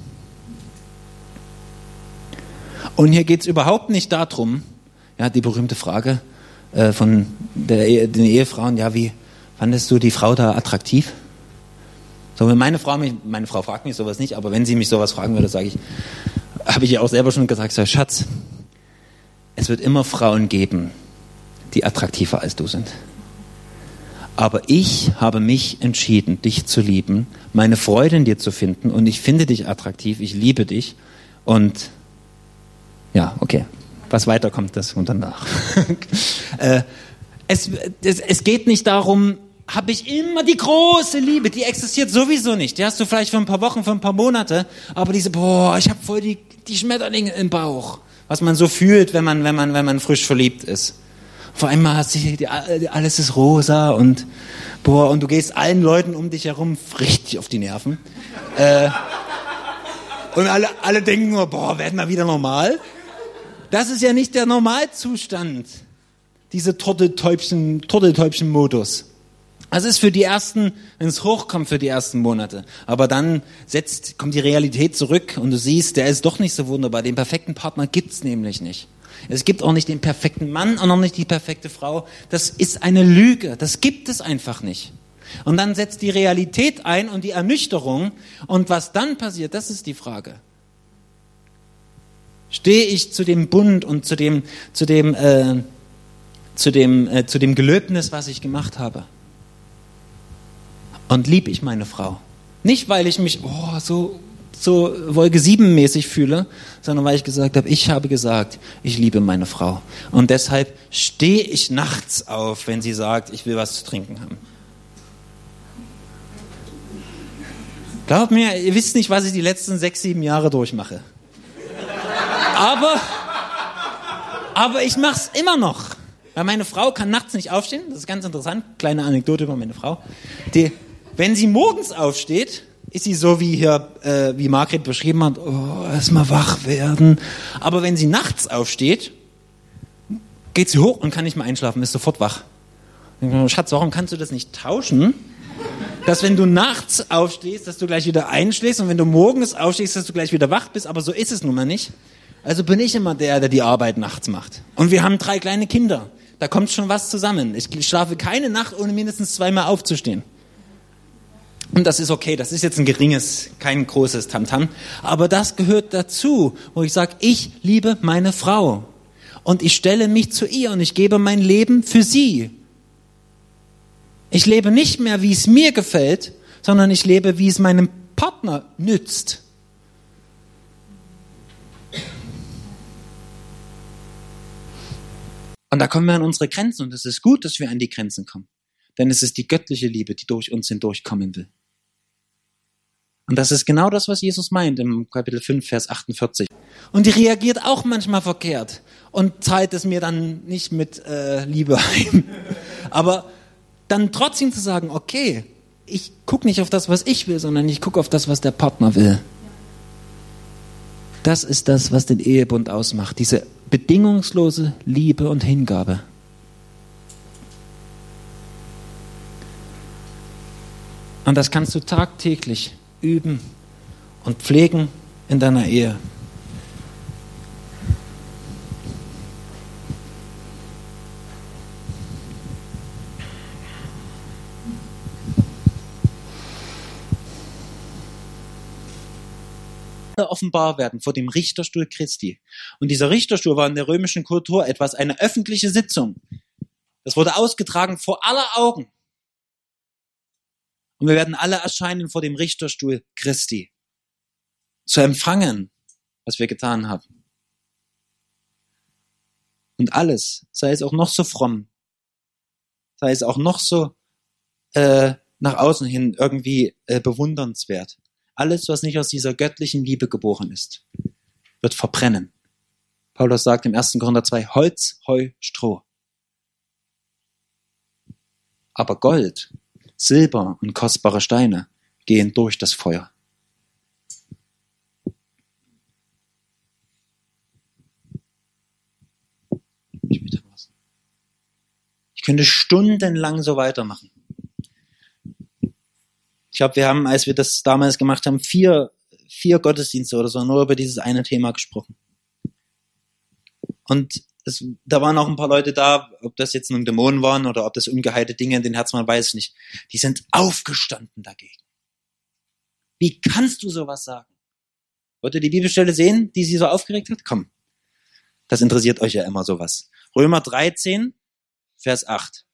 A: Und hier geht es überhaupt nicht darum, ja, die berühmte Frage äh, von der Ehe, den Ehefrauen, ja, wie fandest du die Frau da attraktiv? So, wenn meine Frau mich, meine Frau fragt mich sowas nicht, aber wenn sie mich sowas fragen würde, sage ich, habe ich ihr auch selber schon gesagt, sag, Schatz, es wird immer Frauen geben, die attraktiver als du sind. Aber ich habe mich entschieden, dich zu lieben, meine Freude in dir zu finden und ich finde dich attraktiv, ich liebe dich und ja, okay, was weiter kommt, das und danach. äh, es, es, es geht nicht darum, habe ich immer die große Liebe, die existiert sowieso nicht. Die hast du vielleicht für ein paar Wochen, für ein paar Monate, aber diese, boah, ich habe voll die, die Schmetterlinge im Bauch, was man so fühlt, wenn man, wenn man, wenn man frisch verliebt ist. Vor einmal hast du die, alles ist rosa und boah, und du gehst allen Leuten um dich herum richtig auf die Nerven. äh, und alle, alle denken nur, boah, werden wir wieder normal? Das ist ja nicht der Normalzustand, diese Turteltäubchen, Turteltäubchen-Modus. Das ist für die ersten, wenn es hochkommt, für die ersten Monate. Aber dann setzt, kommt die Realität zurück und du siehst, der ist doch nicht so wunderbar. Den perfekten Partner gibt's nämlich nicht. Es gibt auch nicht den perfekten Mann und auch nicht die perfekte Frau. Das ist eine Lüge. Das gibt es einfach nicht. Und dann setzt die Realität ein und die Ernüchterung. Und was dann passiert, das ist die Frage. Stehe ich zu dem Bund und zu dem, zu dem, äh, zu dem, äh, zu dem Gelöbnis, was ich gemacht habe? Und liebe ich meine Frau? Nicht, weil ich mich oh, so, so Wolke sieben mäßig fühle, sondern weil ich gesagt habe, ich habe gesagt, ich liebe meine Frau. Und deshalb stehe ich nachts auf, wenn sie sagt, ich will was zu trinken haben. Glaubt mir, ihr wisst nicht, was ich die letzten sechs, sieben Jahre durchmache. Aber, aber ich mache es immer noch. Weil meine Frau kann nachts nicht aufstehen. Das ist ganz interessant. Kleine Anekdote über meine Frau. Die, wenn sie morgens aufsteht, ist sie so wie hier, äh, wie Margret beschrieben hat, oh, erstmal wach werden. Aber wenn sie nachts aufsteht, geht sie hoch und kann nicht mehr einschlafen, ist sofort wach. Schatz, warum kannst du das nicht tauschen? Dass wenn du nachts aufstehst, dass du gleich wieder einschläfst und wenn du morgens aufstehst, dass du gleich wieder wach bist, aber so ist es nun mal nicht. Also bin ich immer der, der die Arbeit nachts macht. Und wir haben drei kleine Kinder. Da kommt schon was zusammen. Ich schlafe keine Nacht, ohne mindestens zweimal aufzustehen. Und das ist okay, das ist jetzt ein geringes, kein großes Tamtam. Aber das gehört dazu, wo ich sage, ich liebe meine Frau. Und ich stelle mich zu ihr und ich gebe mein Leben für sie. Ich lebe nicht mehr, wie es mir gefällt, sondern ich lebe, wie es meinem Partner nützt. Und da kommen wir an unsere Grenzen und es ist gut, dass wir an die Grenzen kommen. Denn es ist die göttliche Liebe, die durch uns hindurchkommen will. Und das ist genau das, was Jesus meint im Kapitel fünf, Vers achtundvierzig. Und die reagiert auch manchmal verkehrt und zahlt es mir dann nicht mit äh, Liebe heim. Aber dann trotzdem zu sagen, okay, ich gucke nicht auf das, was ich will, sondern ich gucke auf das, was der Partner will. Das ist das, was den Ehebund ausmacht, diese bedingungslose Liebe und Hingabe. Und das kannst du tagtäglich üben und pflegen in deiner Ehe. Offenbar werden vor dem Richterstuhl Christi. Und dieser Richterstuhl war in der römischen Kultur etwas, eine öffentliche Sitzung. Das wurde ausgetragen vor aller Augen. Und wir werden alle erscheinen vor dem Richterstuhl Christi, zu empfangen, was wir getan haben. Und alles, sei es auch noch so fromm, sei es auch noch so äh, nach außen hin irgendwie äh, bewundernswert, alles, was nicht aus dieser göttlichen Liebe geboren ist, wird verbrennen. Paulus sagt im ersten Korinther zwei, Holz, Heu, Stroh. Aber Gold, Silber und kostbare Steine gehen durch das Feuer. Ich könnte stundenlang so weitermachen. Ich glaube, wir haben, als wir das damals gemacht haben, vier, vier Gottesdienste oder so nur über dieses eine Thema gesprochen. Und es, da waren auch ein paar Leute da, ob das jetzt nun Dämonen waren oder ob das ungeheilte Dinge in den Herzen waren, weiß ich nicht. Die sind aufgestanden dagegen. Wie kannst du sowas sagen? Wollt ihr die Bibelstelle sehen, die sie so aufgeregt hat? Komm, das interessiert euch ja immer sowas. Römer dreizehn, Vers acht.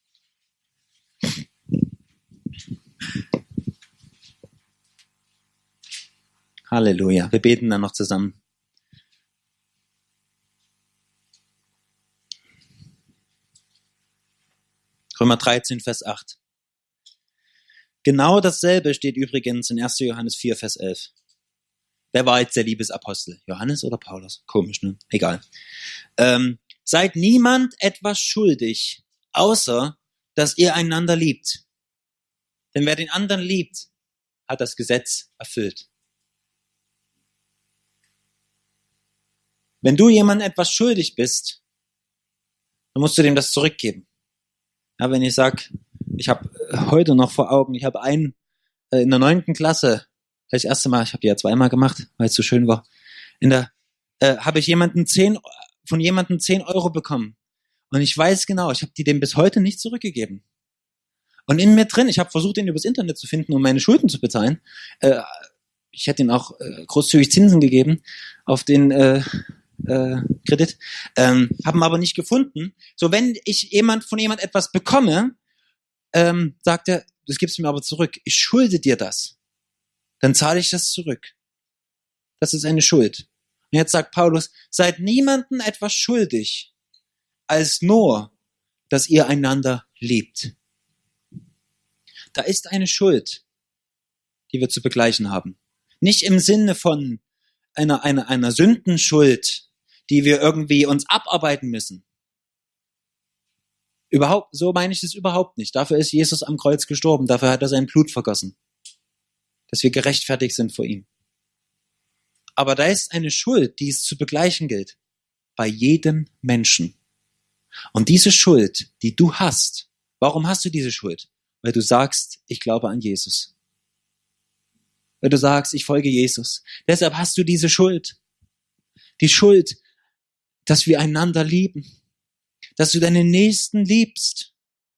A: Halleluja. Wir beten dann noch zusammen. Römer dreizehn, Vers acht. Genau dasselbe steht übrigens in erster Johannes vier, Vers elf. Wer war jetzt der Liebesapostel? Johannes oder Paulus? Komisch, ne? Egal. Ähm, seid niemand etwas schuldig, außer dass ihr einander liebt. Denn wer den anderen liebt, hat das Gesetz erfüllt. Wenn du jemandem etwas schuldig bist, dann musst du dem das zurückgeben. Ja, wenn ich sag, ich habe heute noch vor Augen, ich habe einen äh, in der neunten Klasse, das erste Mal, ich habe die ja zweimal gemacht, weil es so schön war, in der äh, habe ich jemanden zehn von jemandem zehn Euro bekommen. Und ich weiß genau, ich habe die dem bis heute nicht zurückgegeben. Und in mir drin, ich habe versucht, ihn übers Internet zu finden, um meine Schulden zu bezahlen. Äh, ich hätte ihm auch äh, großzügig Zinsen gegeben auf den äh, äh, Kredit, ähm, haben aber nicht gefunden. So, wenn ich jemand von jemand etwas bekomme, ähm, sagt er, das gibst du mir aber zurück. Ich schulde dir das. Dann zahle ich das zurück. Das ist eine Schuld. Und jetzt sagt Paulus, seid niemandem etwas schuldig, als nur, dass ihr einander liebt. Da ist eine Schuld, die wir zu begleichen haben. Nicht im Sinne von einer, einer, einer Sündenschuld, die wir irgendwie uns abarbeiten müssen. Überhaupt, so meine ich es überhaupt nicht. Dafür ist Jesus am Kreuz gestorben. Dafür hat er sein Blut vergossen. Dass wir gerechtfertigt sind vor ihm. Aber da ist eine Schuld, die es zu begleichen gilt. Bei jedem Menschen. Und diese Schuld, die du hast, warum hast du diese Schuld? Weil du sagst, ich glaube an Jesus. Weil du sagst, ich folge Jesus. Deshalb hast du diese Schuld. Die Schuld, dass wir einander lieben. Dass du deinen Nächsten liebst.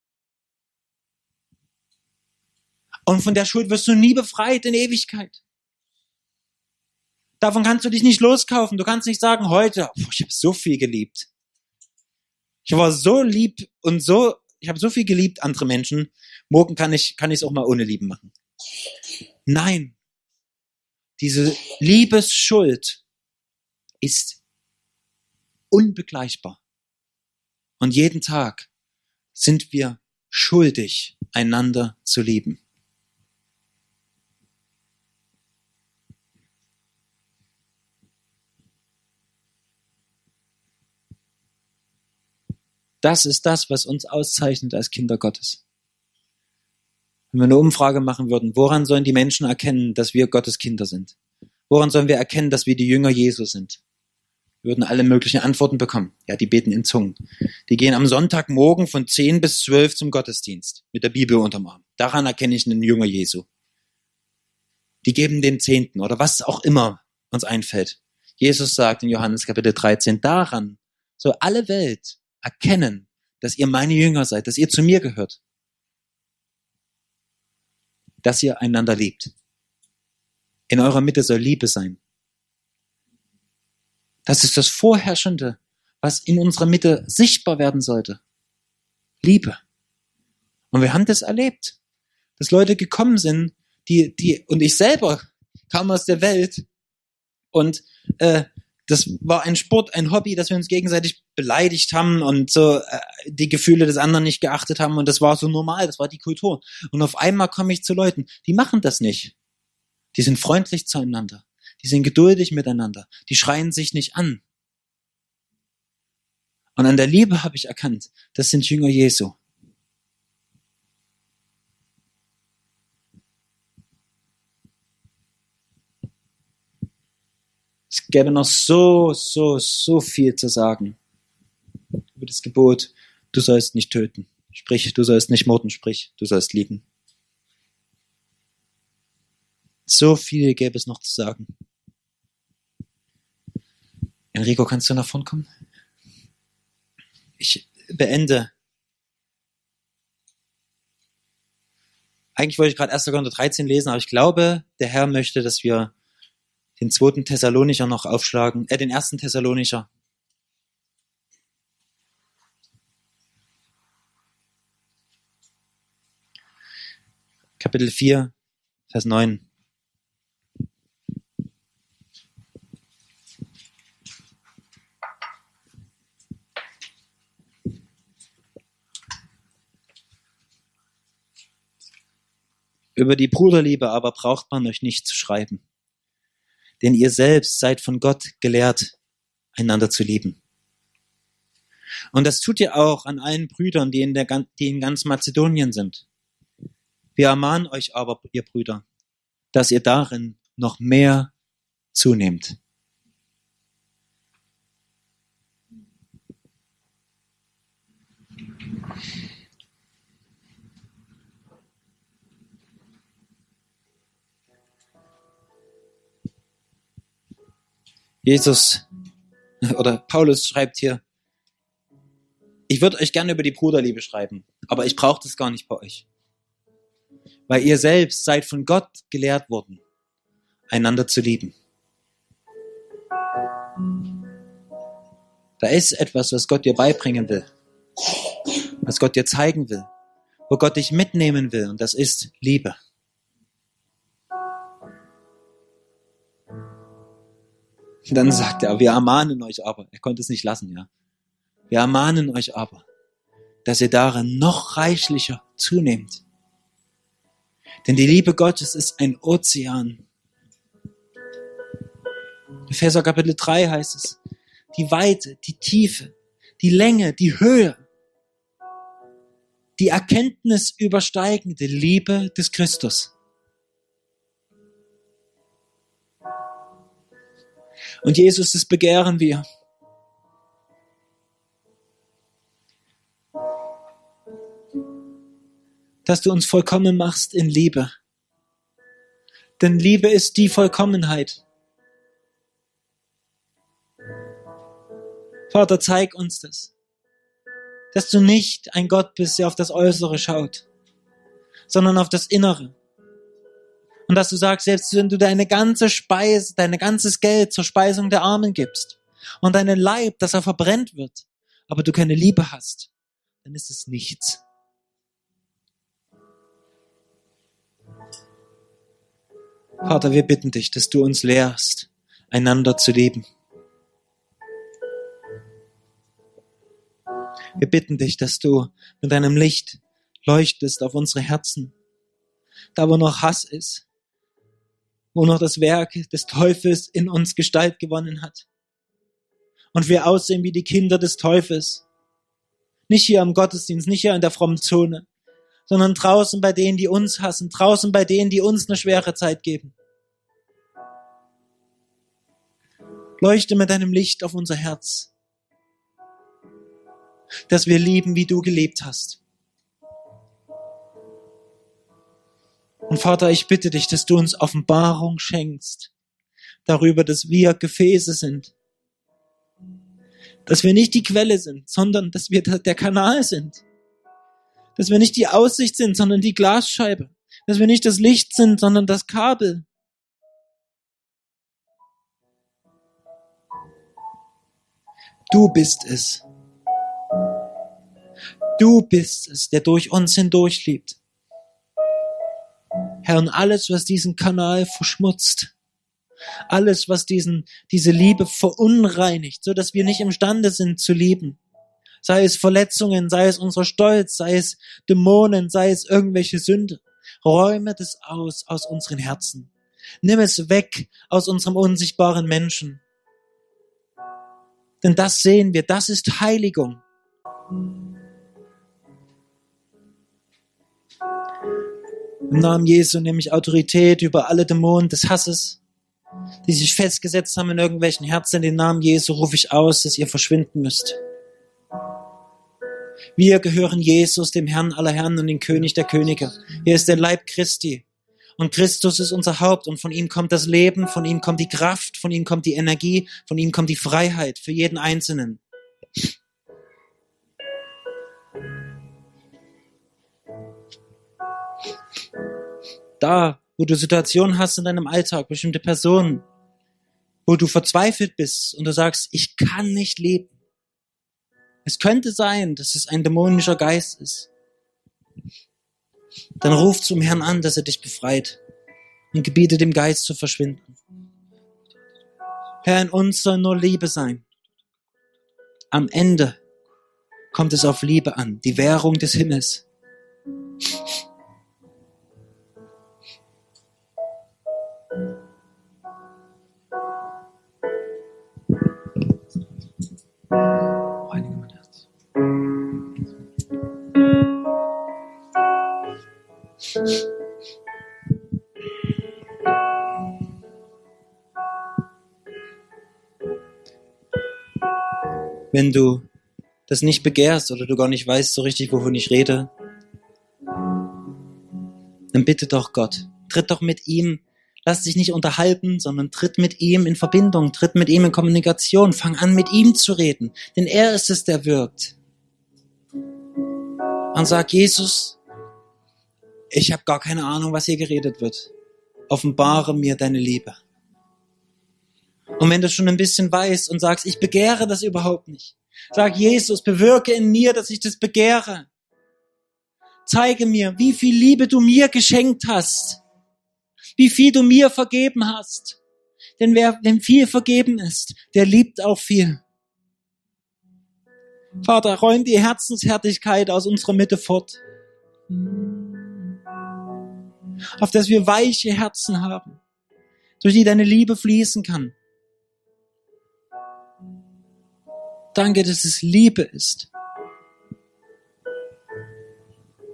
A: Und von der Schuld wirst du nie befreit in Ewigkeit. Davon kannst du dich nicht loskaufen. Du kannst nicht sagen, heute, oh, ich habe so viel geliebt. Ich war so lieb und so, ich habe so viel geliebt, andere Menschen. Morgen kann ich kann ich es auch mal ohne Lieben machen. Nein. Diese Liebesschuld ist unbegleichbar. Und jeden Tag sind wir schuldig, einander zu lieben. Das ist das, was uns auszeichnet als Kinder Gottes. Wenn wir eine Umfrage machen würden, woran sollen die Menschen erkennen, dass wir Gottes Kinder sind? Woran sollen wir erkennen, dass wir die Jünger Jesu sind? Wir würden alle möglichen Antworten bekommen. Ja, die beten in Zungen. Die gehen am Sonntagmorgen von zehn bis zwölf zum Gottesdienst mit der Bibel unterm Arm. Daran erkenne ich einen Jünger Jesu. Die geben den Zehnten oder was auch immer uns einfällt. Jesus sagt in Johannes Kapitel dreizehn, daran soll alle Welt erkennen, dass ihr meine Jünger seid, dass ihr zu mir gehört. Dass ihr einander liebt. In eurer Mitte soll Liebe sein. Das ist das Vorherrschende, was in unserer Mitte sichtbar werden sollte. Liebe. Und wir haben das erlebt, dass Leute gekommen sind, die, die, und ich selber kam aus der Welt und äh, das war ein Sport, ein Hobby, dass wir uns gegenseitig beleidigt haben und so äh, die Gefühle des anderen nicht geachtet haben und das war so normal, das war die Kultur. Und auf einmal komme ich zu Leuten, die machen das nicht. Die sind freundlich zueinander, die sind geduldig miteinander, die schreien sich nicht an. Und an der Liebe habe ich erkannt, das sind Jünger Jesu. Es gäbe noch so, so, so viel zu sagen über das Gebot, du sollst nicht töten, sprich, du sollst nicht morden, sprich, du sollst lieben. So viel gäbe es noch zu sagen. Enrico, kannst du nach vorn kommen? Ich beende. Eigentlich wollte ich gerade erster Korinther dreizehn lesen, aber ich glaube, der Herr möchte, dass wir den zweiten Thessalonicher noch aufschlagen, äh, den ersten Thessalonicher. Kapitel vier, Vers neun. Über die Bruderliebe aber braucht man euch nicht zu schreiben. Denn ihr selbst seid von Gott gelehrt, einander zu lieben. Und das tut ihr auch an allen Brüdern, die in, der, die in ganz Mazedonien sind. Wir ermahnen euch aber, ihr Brüder, dass ihr darin noch mehr zunehmt. Jesus, Oder Paulus schreibt hier, ich würde euch gerne über die Bruderliebe schreiben, aber ich brauche das gar nicht bei euch. Weil ihr selbst seid von Gott gelehrt worden, einander zu lieben. Da ist etwas, was Gott dir beibringen will, was Gott dir zeigen will, wo Gott dich mitnehmen will, und das ist Liebe. Und dann sagt er, wir ermahnen euch aber, er konnte es nicht lassen, ja. Wir ermahnen euch aber, dass ihr darin noch reichlicher zunehmt. Denn die Liebe Gottes ist ein Ozean. In Epheser Kapitel drei heißt es, die Weite, die Tiefe, die Länge, die Höhe, die Erkenntnis übersteigende Liebe des Christus. Und Jesus, das begehren wir. Dass du uns vollkommen machst in Liebe. Denn Liebe ist die Vollkommenheit. Vater, zeig uns das. Dass du nicht ein Gott bist, der auf das Äußere schaut, sondern auf das Innere. Und dass du sagst, selbst wenn du deine ganze Speise, dein ganzes Geld zur Speisung der Armen gibst und deinen Leib, dass er verbrennt wird, aber du keine Liebe hast, dann ist es nichts. Vater, wir bitten dich, dass du uns lehrst, einander zu lieben. Wir bitten dich, dass du mit deinem Licht leuchtest auf unsere Herzen. Da, wo noch Hass ist, wo noch das Werk des Teufels in uns Gestalt gewonnen hat. Und wir aussehen wie die Kinder des Teufels. Nicht hier am Gottesdienst, nicht hier in der frommen Zone, sondern draußen bei denen, die uns hassen, draußen bei denen, die uns eine schwere Zeit geben. Leuchte mit deinem Licht auf unser Herz, dass wir lieben, wie du gelebt hast. Und Vater, ich bitte dich, dass du uns Offenbarung schenkst darüber, dass wir Gefäße sind. Dass wir nicht die Quelle sind, sondern dass wir der Kanal sind. Dass wir nicht die Aussicht sind, sondern die Glasscheibe. Dass wir nicht das Licht sind, sondern das Kabel. Du bist es. Du bist es, der durch uns hindurch liebt. Herr, und alles, was diesen Kanal verschmutzt, alles, was diesen, diese Liebe verunreinigt, so dass wir nicht imstande sind zu lieben, sei es Verletzungen, sei es unser Stolz, sei es Dämonen, sei es irgendwelche Sünde, räume das aus, aus unseren Herzen. Nimm es weg aus unserem unsichtbaren Menschen. Denn das sehen wir, das ist Heiligung. Im Namen Jesu nehme ich Autorität über alle Dämonen des Hasses, die sich festgesetzt haben in irgendwelchen Herzen. In den Namen Jesu rufe ich aus, dass ihr verschwinden müsst. Wir gehören Jesus, dem Herrn aller Herren und dem König der Könige. Er ist der Leib Christi. Und Christus ist unser Haupt und von ihm kommt das Leben, von ihm kommt die Kraft, von ihm kommt die Energie, von ihm kommt die Freiheit für jeden Einzelnen. Da, wo du Situationen hast in deinem Alltag, bestimmte Personen, wo du verzweifelt bist und du sagst, ich kann nicht leben. Es könnte sein, dass es ein dämonischer Geist ist. Dann ruf zum Herrn an, dass er dich befreit und gebiete dem Geist zu verschwinden. Herr, in uns soll nur Liebe sein. Am Ende kommt es auf Liebe an, die Währung des Himmels. Reinige mein Herz. Wenn du das nicht begehrst oder du gar nicht weißt so richtig, wovon ich rede, dann bitte doch Gott, tritt doch mit ihm
B: Lass dich nicht unterhalten, sondern tritt mit ihm in Verbindung, tritt mit ihm in Kommunikation, fang an mit ihm zu reden, denn er ist es, der wirkt. Und sag, Jesus, ich habe gar keine Ahnung, was hier geredet wird. Offenbare mir deine Liebe. Und wenn du schon ein bisschen weißt und sagst, ich begehre das überhaupt nicht, sag, Jesus, bewirke in mir, dass ich das begehre. Zeige mir, wie viel Liebe du mir geschenkt hast. Wie viel du mir vergeben hast. Denn wer dem viel vergeben ist, der liebt auch viel. Vater, räum die Herzenshärtigkeit aus unserer Mitte fort. Auf dass wir weiche Herzen haben, durch die deine Liebe fließen kann. Danke, dass es Liebe ist,